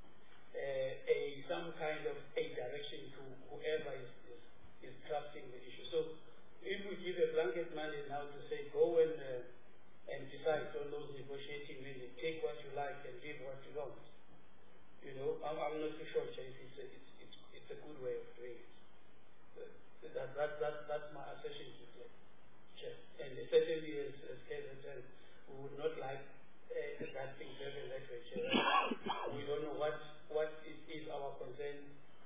some kind of a direction to whoever is drafting the issue. So if we give a blanket mandate now to say go and decide on those negotiating minutes, take what you like and leave what you don't. You know, I'm not too sure, Chair, if it's a good way of doing it. That's my assertion to you, Chair. And certainly as KZN, we would not like that thing to happen that way, Chair. We don't know what is our concern,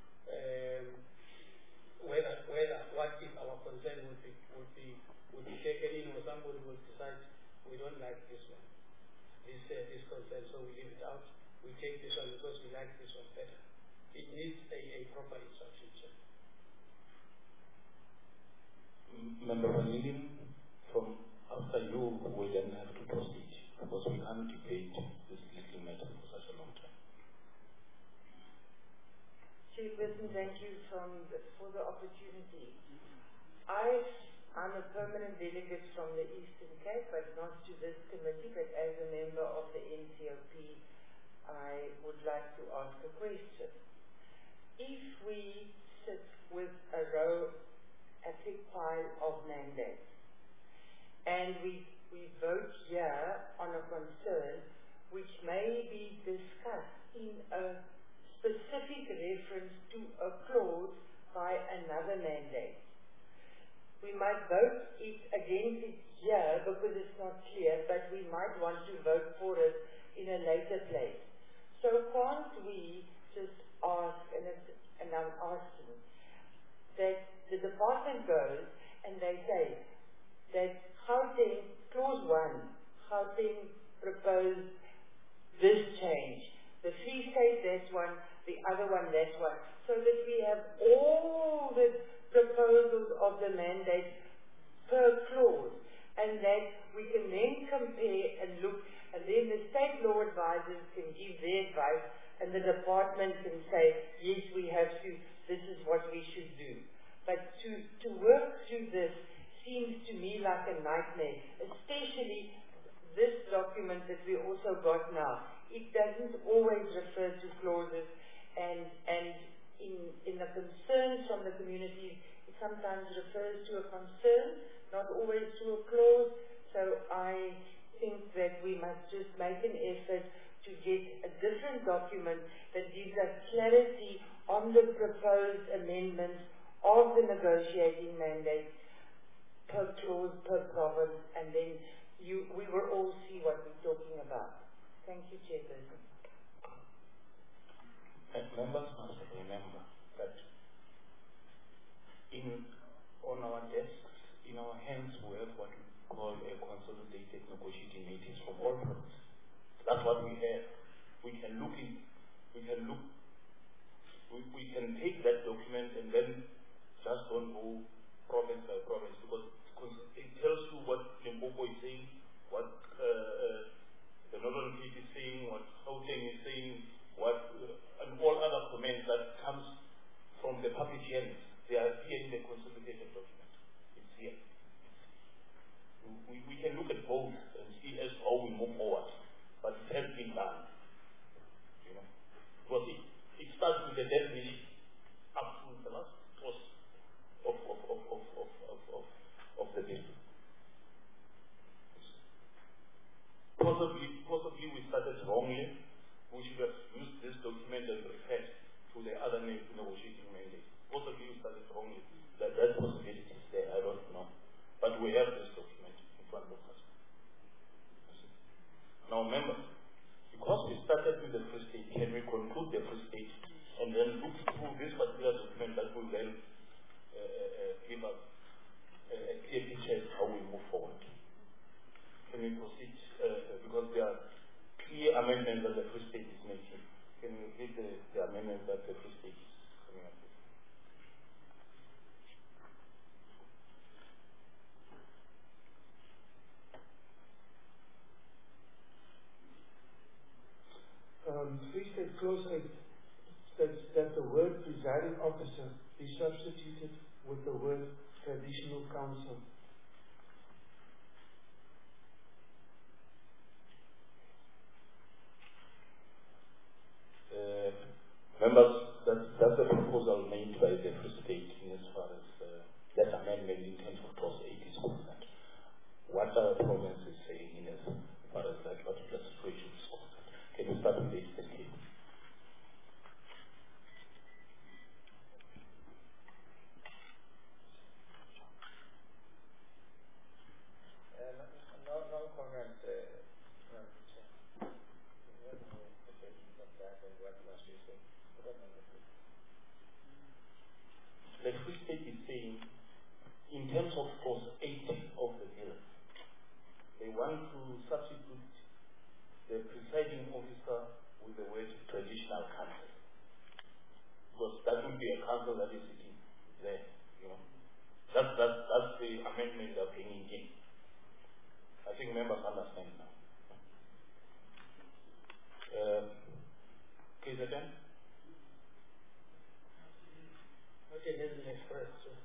whether what if our concern would be taken in, or somebody will decide we don't like this one, this concern, so we leave it out. We take this one because we like this one better. It needs a proper instruction, Chair. Member Van Linden, from after you, we then have to proceed, because we can't debate this little matter for such a long time. Chairperson, thank you for the opportunity. I'm a permanent delegate from the Eastern Cape, but not to this committee, but as a member of the NCOP, I would like to ask a question. If we sit with a thick pile of mandates, and we vote here on a concern which may be discussed in a specific reference to a clause by another mandate, we might vote against it here because it's not clear, but we might want to vote for it in a later place. So can't we just ask, and I'm asking, that the department goes and they say that Gauteng, clause 1, Gauteng proposed this change. The Free State, that's one, the other one, that's one. So that we have all the proposals of the mandate per clause, and that we can then compare and look, and then the state law advisors can give their advice, and the department can say, yes, we have to, this is what we should do. But to work through this seems to me like a nightmare, especially this document that we also got now, it doesn't always refer to clauses, and in the concerns from the communities, it sometimes refers to a concern, not always to a clause. So I think that we must just make an effort to get a different document that gives us clarity on the proposed amendments of the negotiating mandate per clause, per province, and then we will all see what we're talking about. Thank you, Chairperson. Members must remember that on our desks, in our hands, we have what we call a consolidated negotiating meetings from all provinces. That's what we have. We can take that document and then just don't go province by province, because it tells you what Limpopo is saying, what the Northern Cape is saying, what Gauteng is saying, and all other comments that comes from the public hearings. They are here in the consolidated document. It's here. We can look at both and see as how we move forward, but it has been done. You know, because it starts with the definition up to the last clause of the bill. Possibly we started wrongly. We should have used this document and referred to the other negotiating mandate. Possibly we started wrongly. That possibility is there, I don't know. But we have this document in front of us. Now remember, because we started with the Free State, can we conclude the Free State and then look through this particular document that will then give us a clear picture of how we move forward? Can we proceed? Because there are clear amendments that the Free State is making. Can we read the amendments that the Free State is coming up with? Free State Clause 8 states that the word presiding officer be substituted with the word traditional council. Members, that's the proposal made by the Free State in as far as that amendment in terms of Clause 8 is concerned. What are the provinces saying in as far as that particular situation is concerned? Can you start with the Eastern Cape? No comment. The Free State is saying, in terms of Clause 8 of the bill, they want to substitute the presiding officer with the word traditional council. Because that would be a council that is sitting there, you know. That's the amendment they're bringing in. I think members understand now. KZN? Okay, let me express.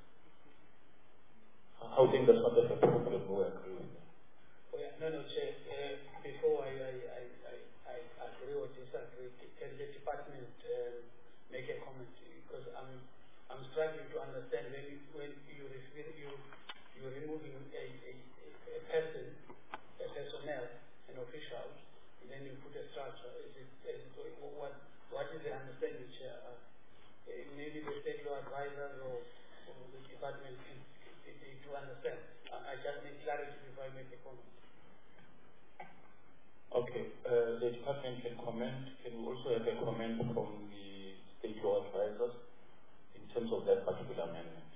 I think that's not the problem. We agree with that. Oh, yeah. No, Chair. Before I agree or disagree, can the department make a comment? Because I'm struggling to understand when you're removing a person, a personnel, an official, and then you put a structure. What is the understanding, Chair? Maybe the state law advisors or the department to understand. I just need clarity before I make a comment. Okay, the department can comment. Can we also have a comment from the state law advisors in terms of that particular amendment?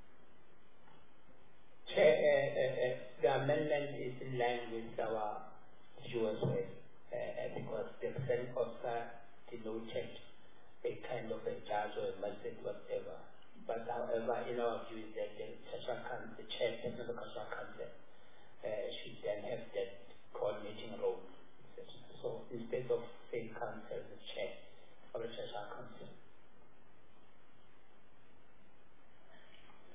Chair, the amendment is in line with our view as well, because the presiding officer denoted a kind of a judge or a magistrate, whatever. But however, in our view is that the chairperson of the Cultural Council should then have that coordinating role. So instead of saying council, the chair of the Cultural Council.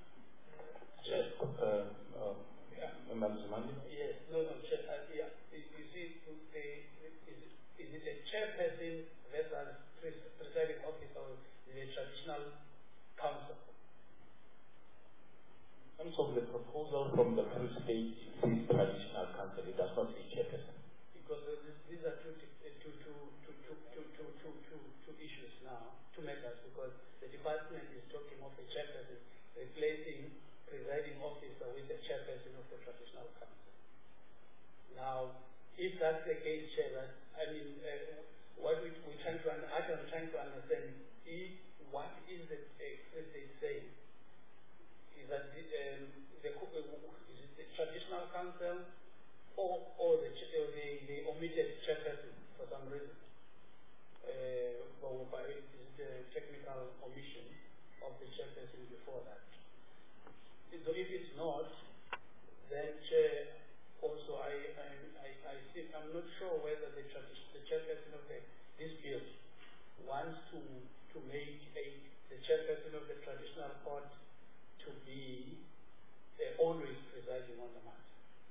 Yes, Madam Zimandi? Yes, no, Chair. chairperson versus presiding officer in the traditional council. In terms of the proposal from the Free State, it says traditional council, it does not say chairperson. Because these are two issues now, two matters, because the department is talking of a chairperson replacing presiding officer with the chairperson of the traditional council. Now, if that's the case, Chair, I mean, what I'm trying to understand is what is the Free State saying? Is that is it the traditional council or the omitted chairperson for some reason? Or is it the technical omission of the chairperson before that? So if it's not, then Chair, also I'm not sure whether the chairperson of this bill wants to make the chairperson of the traditional court to be always presiding on the matter.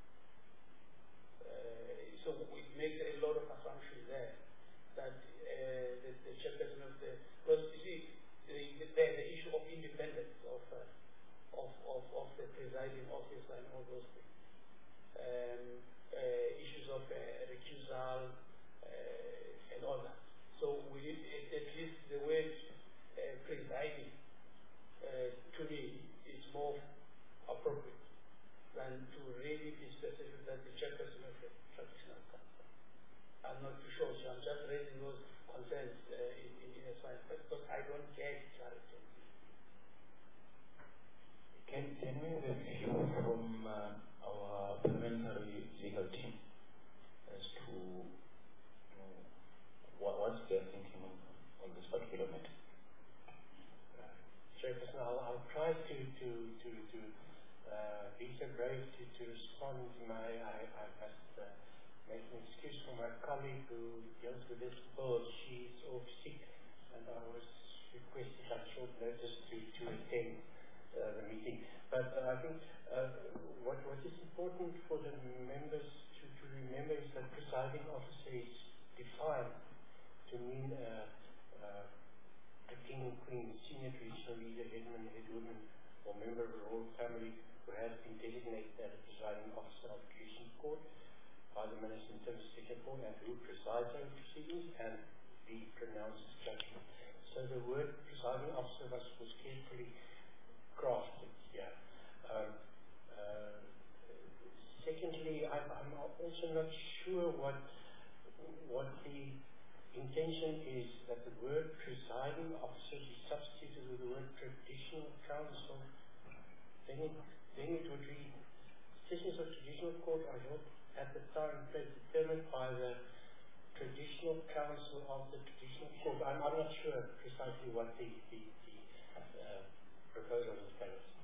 So it makes a lot of assumptions there that the chairperson of because you see the issue of independence of the presiding officer and all those things. Issues of recusal and all that. So we need at least the word presiding to me is more appropriate than to really be specific that the chairperson of the traditional council. I'm not too sure, so I'm just raising those concerns in a side because I don't get clarity. Can we have a view from our parliamentary legal team as to what's their thinking on this particular matter? Chairperson, I'll try to be so brave to respond. I must make an excuse for my colleague who deals with this bill. She's off sick, and I was requested on short notice to attend the meeting. But I think what is important for the members to remember is that presiding officer is defined to mean the king and queen, senior traditional leader, headman, headwoman, or member of the royal family who has been designated as a presiding officer of the Creation Court by the Minister in terms of Second Court and who presides over proceedings and be pronounced judgment. So the word presiding officer was carefully crafted here. Secondly, I'm also not sure what the intention is that the word presiding officer be substituted with the word traditional council. Then it would read, sessions of traditional court are held at the time and place determined by the traditional council of the traditional court. I'm not sure precisely what the proposal is telling us.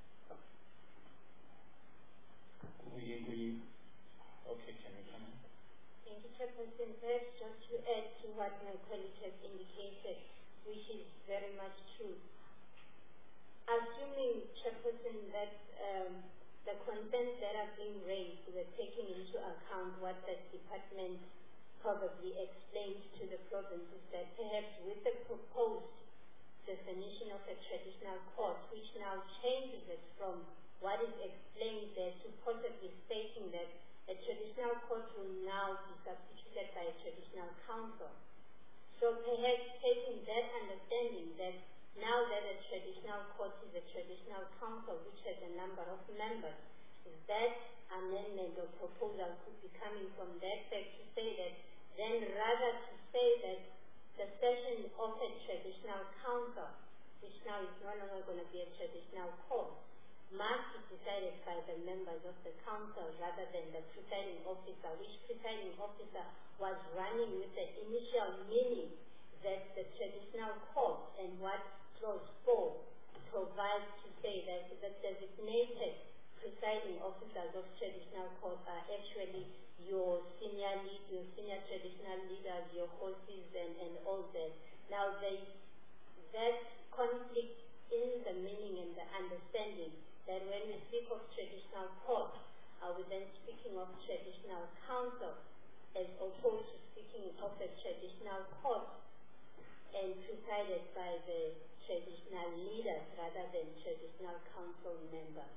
Okay, can we come in? Thank you, Chairperson. Perhaps just to add to what my colleague has indicated, which is very much true. Assuming, Chairperson, that the concerns that are being raised were taking into account what the department probably explained to the provinces, that perhaps with the proposed definition of a traditional court, which now changes it from what is explained there to possibly stating that a traditional court will now be substituted by a traditional council. So perhaps taking that understanding that now that a traditional court is a traditional council which has a number of members, that amendment or proposal could be coming from that fact to say that then rather to say that the session of a traditional council, which now is no longer going to be a traditional court, must be decided by the members of the council rather than the presiding officer, which presiding officer was running with the initial meaning that the traditional court and what clause 4 provides to say that the designated presiding officers of traditional court are actually your senior traditional leaders, your horses and all that. Now that conflict in the meaning and the understanding that when we speak of traditional court, we're then speaking of traditional council as opposed to speaking meeting of a traditional court and presided by the traditional leaders rather than traditional council members.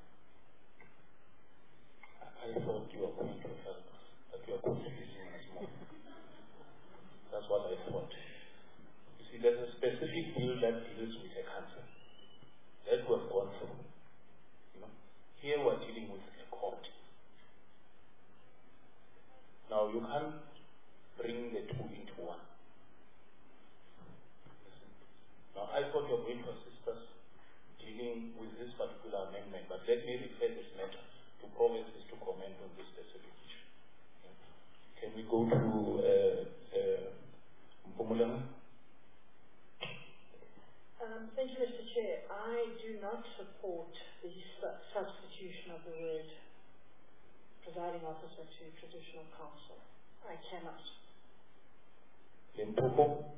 I thought you were going to help us, but you are confusing us more. That's what I thought. You see, there's a specific bill that deals with a council that we have gone through. You know, here we're dealing with a court. Now you can't bring the two into one. Now I thought you were going to assist us dealing with this particular amendment, but let me refer this matter to provinces to comment on this specific issue. Can we go to Mpumulanga? Thank you, Mr. Chair. I do not support the substitution of the word presiding officer to traditional council. I cannot. Limpopo?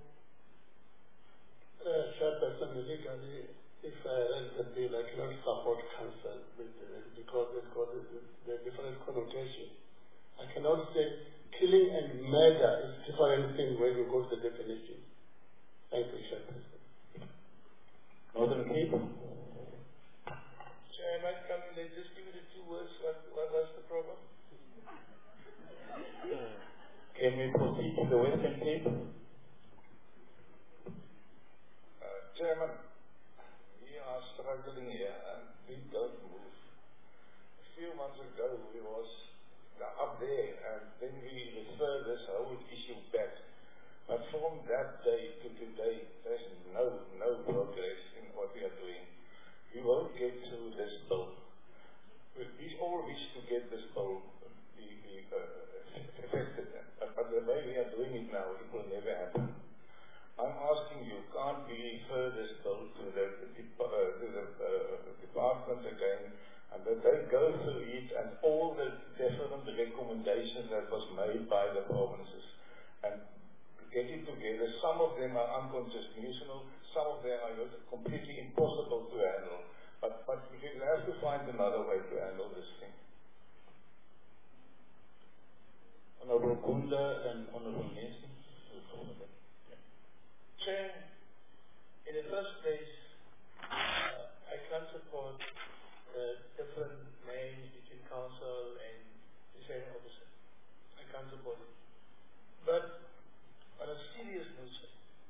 Chairperson, legally, if I read the bill, I cannot support council because it's got the different connotation. I cannot say killing and murder is different thing when you go to the definition. Thank you, Chairperson. Northern Cape? Chair, I might come in there, just give me the 2 words. What's the problem? Can we proceed to the Western Cape? Chairman, we are struggling here and we don't move. A few months ago we was up there and then we referred this whole issue back. But from that day to today, there's no progress in what we are doing. We won't get through this bill. We all wish to get this bill affected, but the way we are doing it now, it will never happen. I'm asking you, can't we refer this bill to the department again, and that they go through it and all the different recommendations that was made by the provinces, and get it together. Some of them are unconstitutional, some of them are completely impossible to handle, but we will have to find another way to handle this thing. Honorable Gunda and Honorable Mason. Chair, in the first place, I can't support different names between council and presiding officer. I can't support it. But on a serious note,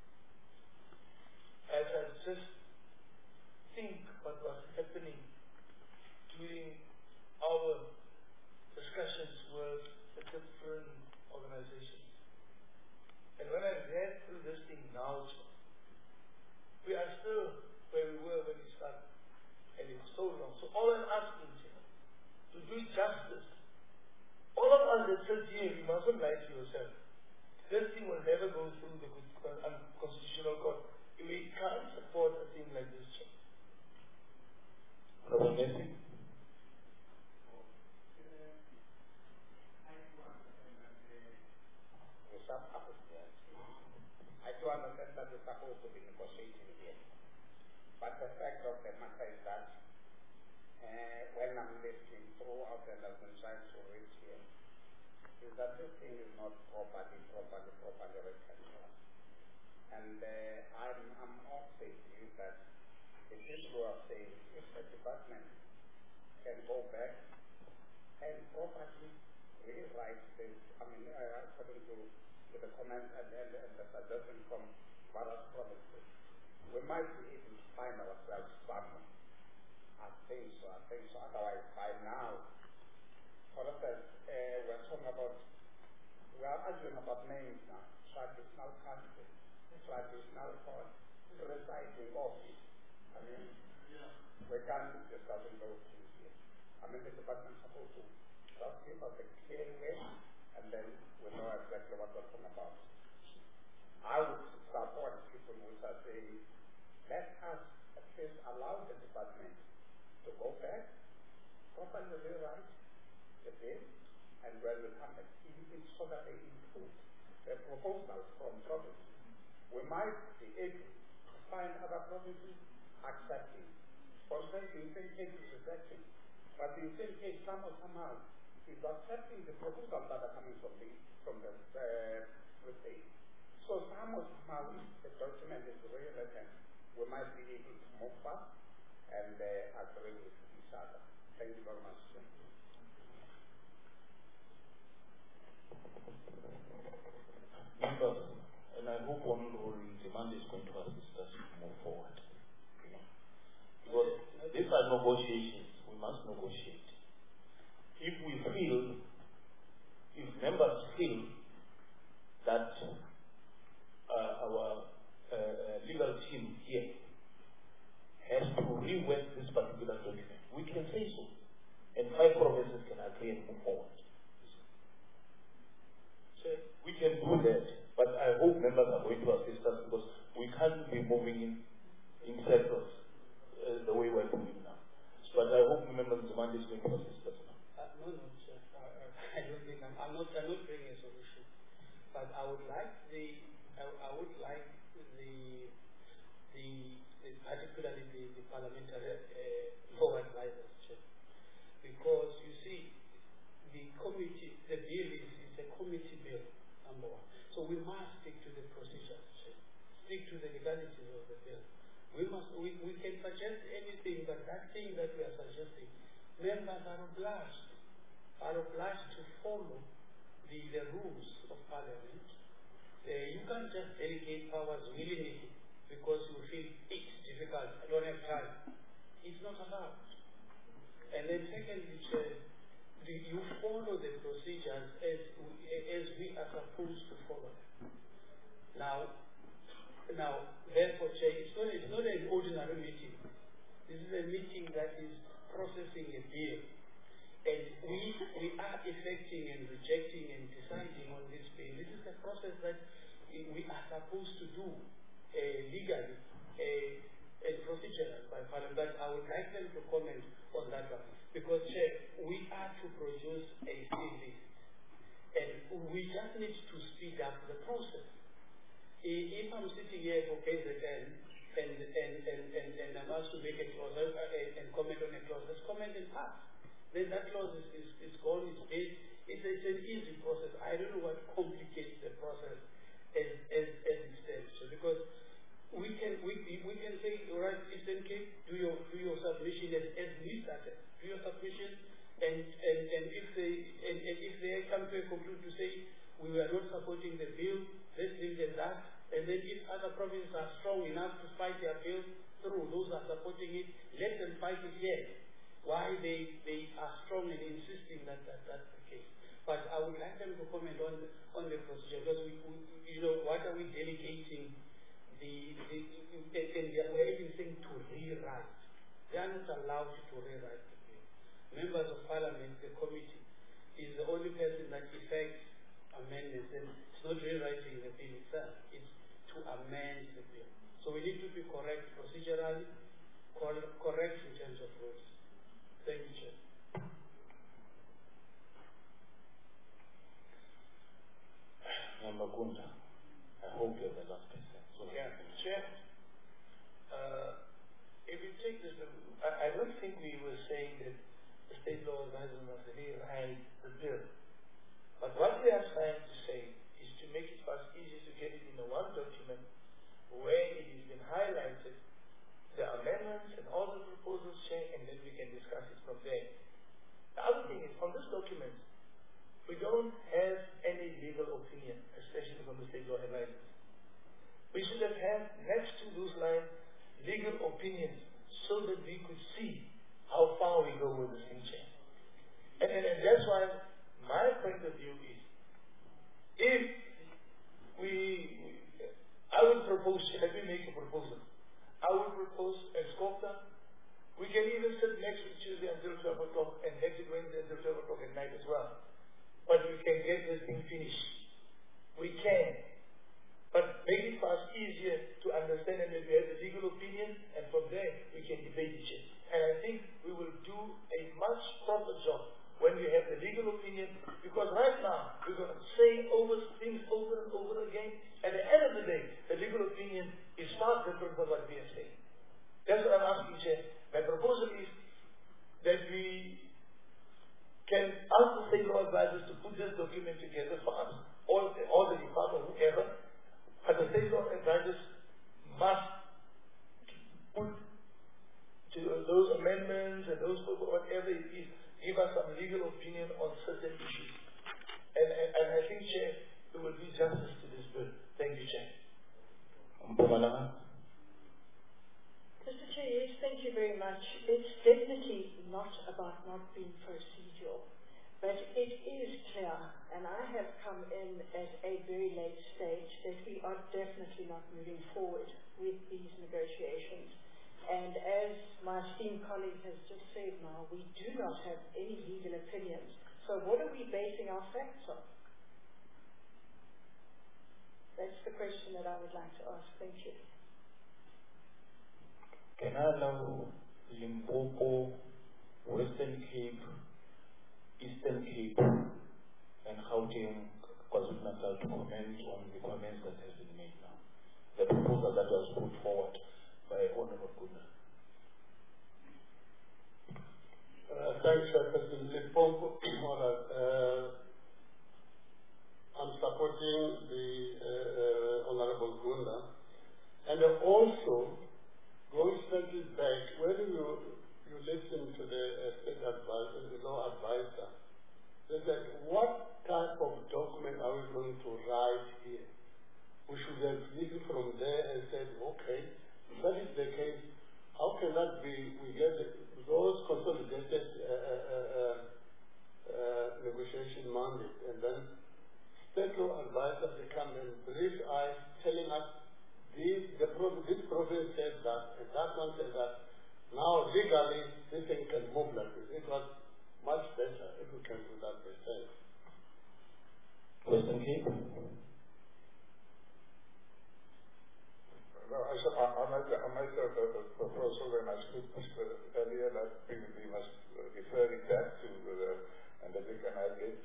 as I just think what was happening during our discussions with the different organizations, and when I read through this thing now, we are still where we were when we started, and it's so long. So all I'm asking you, to do justice, all of us that sit here, you mustn't lie to yourself. This thing will never go through the constitutional court. We can't support a thing like this. Honorable Mason. I do understand that we're supposed to be negotiating here. But the fact of the matter is that when I'm listening throughout and I've been trying to reach here, is that this thing is not properly written. And I'm of the view that the people are saying if the department can go back and properly rewrite this, according to the comments and the suggestion from various provinces, we might be able to find ourselves somewhere. I think so. Otherwise, by now, for instance, we are arguing about names now. Traditional country, traditional court, residing office. We can't be discussing those things here. The department is supposed to just give us a clear way, and then we know exactly what we're talking about. I would support people who are saying, let us at least allow the department to go back, properly rewrite the bill, and when we come back, so that they include the proposals from provinces. We might be able to find other provinces accepting. For example, in some cases rejecting, but in some cases somehow is accepting the proposals that are coming from the with it. So somehow, if the document is relevant, we might be able to move fast and agree with each other. Thank you very much. Members, and I hope Honorable Demand is going to assist us to move forward. Because these are negotiations. We must negotiate. If members feel that our legal team here has to rework this particular document, we can say so. And 5 provinces can agree and move forward. So we can do that, but I hope members are going to assist us because we can't be moving in circles the way we're doing now. But I hope members demand is going to assist us now. No, sir. I don't think I'm not bringing a solution. But I would like particularly the parliamentary law advisors, Chair. Because you see, the bill is a committee bill, number one. So we must stick to the procedures, Chair. Stick to the legalities of the bill. We can suggest anything, but that thing that we are suggesting, members are obliged to follow the rules of Parliament. You can't just delegate powers willy-nilly because you feel it's difficult, I don't have time. It's not allowed. And then secondly, Chair, you follow the procedures as we are supposed to follow them. Now, therefore, Chair, it's not an ordinary meeting. This is a meeting that is processing a bill. And we are effecting and rejecting and deciding on this bill. This is a process that we are supposed to do legally and procedurally by Parliament. But I would like them to comment on that one. Because, Chair, we are to produce a CV. And we just need to speed up the process. If I'm sitting here for KZN and I'm asked to make a clause and comment on a clause, let's comment and pass. Then that clause is gone, it's dead. It's an easy process. I don't know what complicates the process as it stands. So because we can say, all right, Eastern Cape, do your submission as we started. Do your submission, and if they come to a conclusion to say we were not supporting the bill, let's leave it at that. And then if other provinces are strong enough to fight their bill through, those are supporting it, let them fight it here. Why they are strong in insisting that that's the case. But I would like them to comment on the procedure because what are we delegating and we're even saying to rewrite. They are not allowed to rewrite the bill. Members of Parliament, the committee, is the only person that effects amendments, and it's not rewriting the bill itself, it's to amend the bill. So we need to be correct procedurally, correct in terms of rules. Thank you, Chair. Member Gunda, I hope you're the last person. So yeah, Chair, if you take this, I don't think we were saying that the state law advisor must rewrite the bill. But what we are trying to say is to make it fast easier to get it in one document where it has been highlighted, the amendments and all the proposals, Chair, and then we can discuss it from there. The other thing is, on this document, we don't have any legal opinion, especially from the state law advisors. We should have had next to those lines legal opinions so that we could see how far we go with this thing, Chair. And that's why my point of view is, if I would propose, let me make a proposal. I would propose a sculptor. We can even sit next week Tuesday until 12 o'clock and next week Wednesday until 12 o'clock at night as well. But we can get this thing finished. We can. But make it fast easier to understand and that we have the legal opinion, and from there we can debate it. And I think we will do a much proper job when we have the legal opinion, because right now we're going to say things over and over again. At the end of the day, the legal opinion is far different from what we are saying. That's what I'm asking, Chair. My proposal is that we can ask the state law advisors to put this document together for us, all the department, issues. And I think, Chair, it will do justice to this bill. Thank you, Chair. Mr. Chair, yes, thank you very much. It's definitely not about not being procedural, but it is clear, and I have come in at a very late stage, that we are definitely not moving forward with these negotiations. And as my esteemed colleague has just said now, we do not have any legal opinions. So what are we basing our facts on? That's the question that I would like to ask. Thank you. Can I allow Limpopo, Western Cape, Eastern Cape, and Gauteng, KwaZulu-Natal to comment on the comments that has been made now? The proposal that was put forward by Honorable Gunda. Thanks, Chairperson. Limpopo, I'm supporting the Honorable Gunda, and also going slightly back, when you listen to the state advisor, the law advisor, they said, what type of document are we going to write here? We should have listened from there and said, okay, if that is the case, how can that be? We get those consolidated negotiation mandate, and then state law advisor they come and brief us, telling us this province says that, and that one says that. Now, legally, this thing can move like this. It was much better if we can do that ourselves. Western Cape? No, I might have a proposal when I spoke earlier that we must refer it back to and that we can get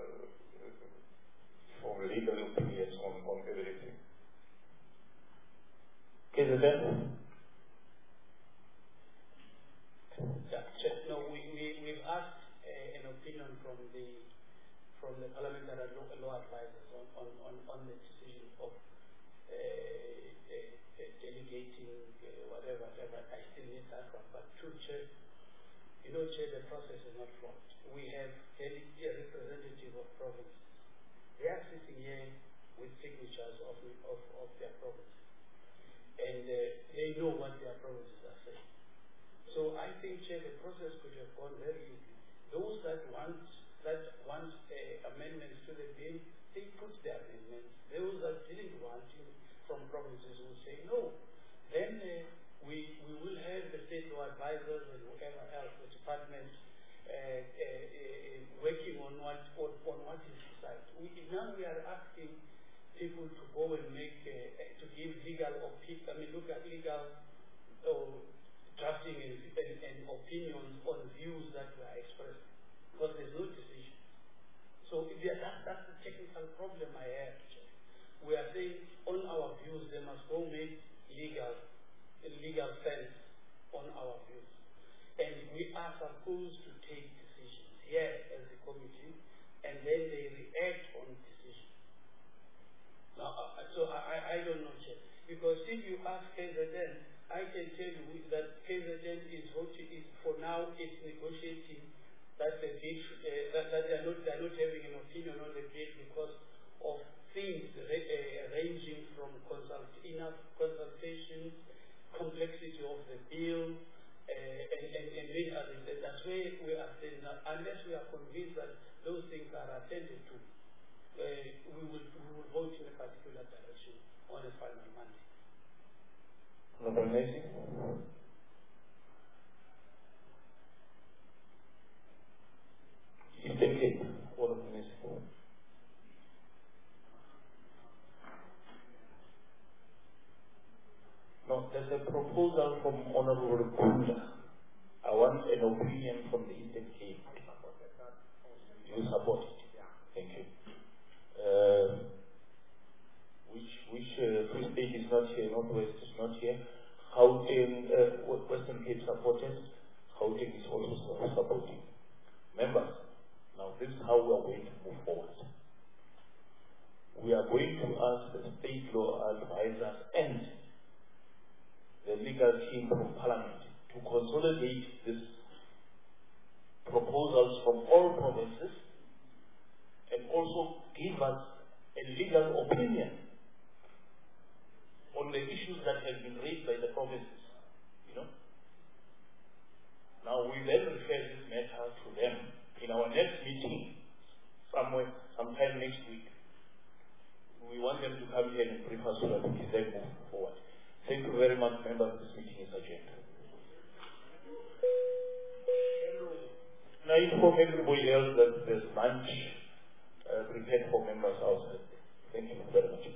for legal opinions on everything. Is it then? No, we've asked an opinion from the parliamentary law advisors on the decision of delegating whatever. I still need that one. But true, Chair, Chair, the process is not flawed. We have a representative of provinces. They are sitting here with signatures of their provinces. And they know what their provinces are saying. So I think, Chair, the process could have gone very easily. Those that want amendments to the bill, they put their amendments. Those that didn't want from provinces will say no. Then we will have the state law advisors and whoever else, the department, working on what is decided. Now we are asking people to go and to give legal opinion, look at legal drafting and opinions on views that were expressed, because there's no decision. So that's the technical problem I have. We are saying on our views they must go make legal sense on our views. And we are supposed to take decisions here as a committee, and then they react on decisions. Now, so I don't know, Chair. Because if you ask KZN, I can tell you that KZN is for now it's negotiating that the bill that they're not having an opinion on the bill because of things ranging from enough consultation, complexity of the bill, and many others. That's where we are saying that unless we are convinced that those things are attended to, we will vote in a particular direction on a final mandate. Honorable Messi. Eastern Cape, Honorable Messi. No, there's a proposal from Honorable Gunda. I want an opinion from the Eastern Cape. You support it? Thank you. Which Free State is not here, Northwest is not here. Gauteng, Western Cape supported. Gauteng is also supporting. Members, now this is how we are going to move forward. We are going to ask the state law advisors and the legal team from Parliament to consolidate these proposals from all provinces give us a legal opinion on the issues that have been raised by the provinces. Now we then refer this matter to them in our next meeting, sometime next week. We want them to come here and brief us so that we can then move forward. Thank you very much, members. This meeting is adjourned. Now I inform everybody else that there's lunch prepared for members outside. Thank you very much.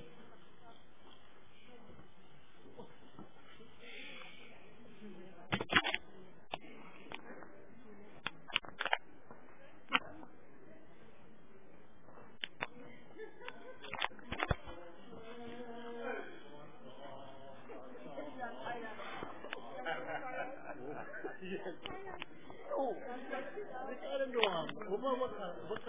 Oh, I don't know.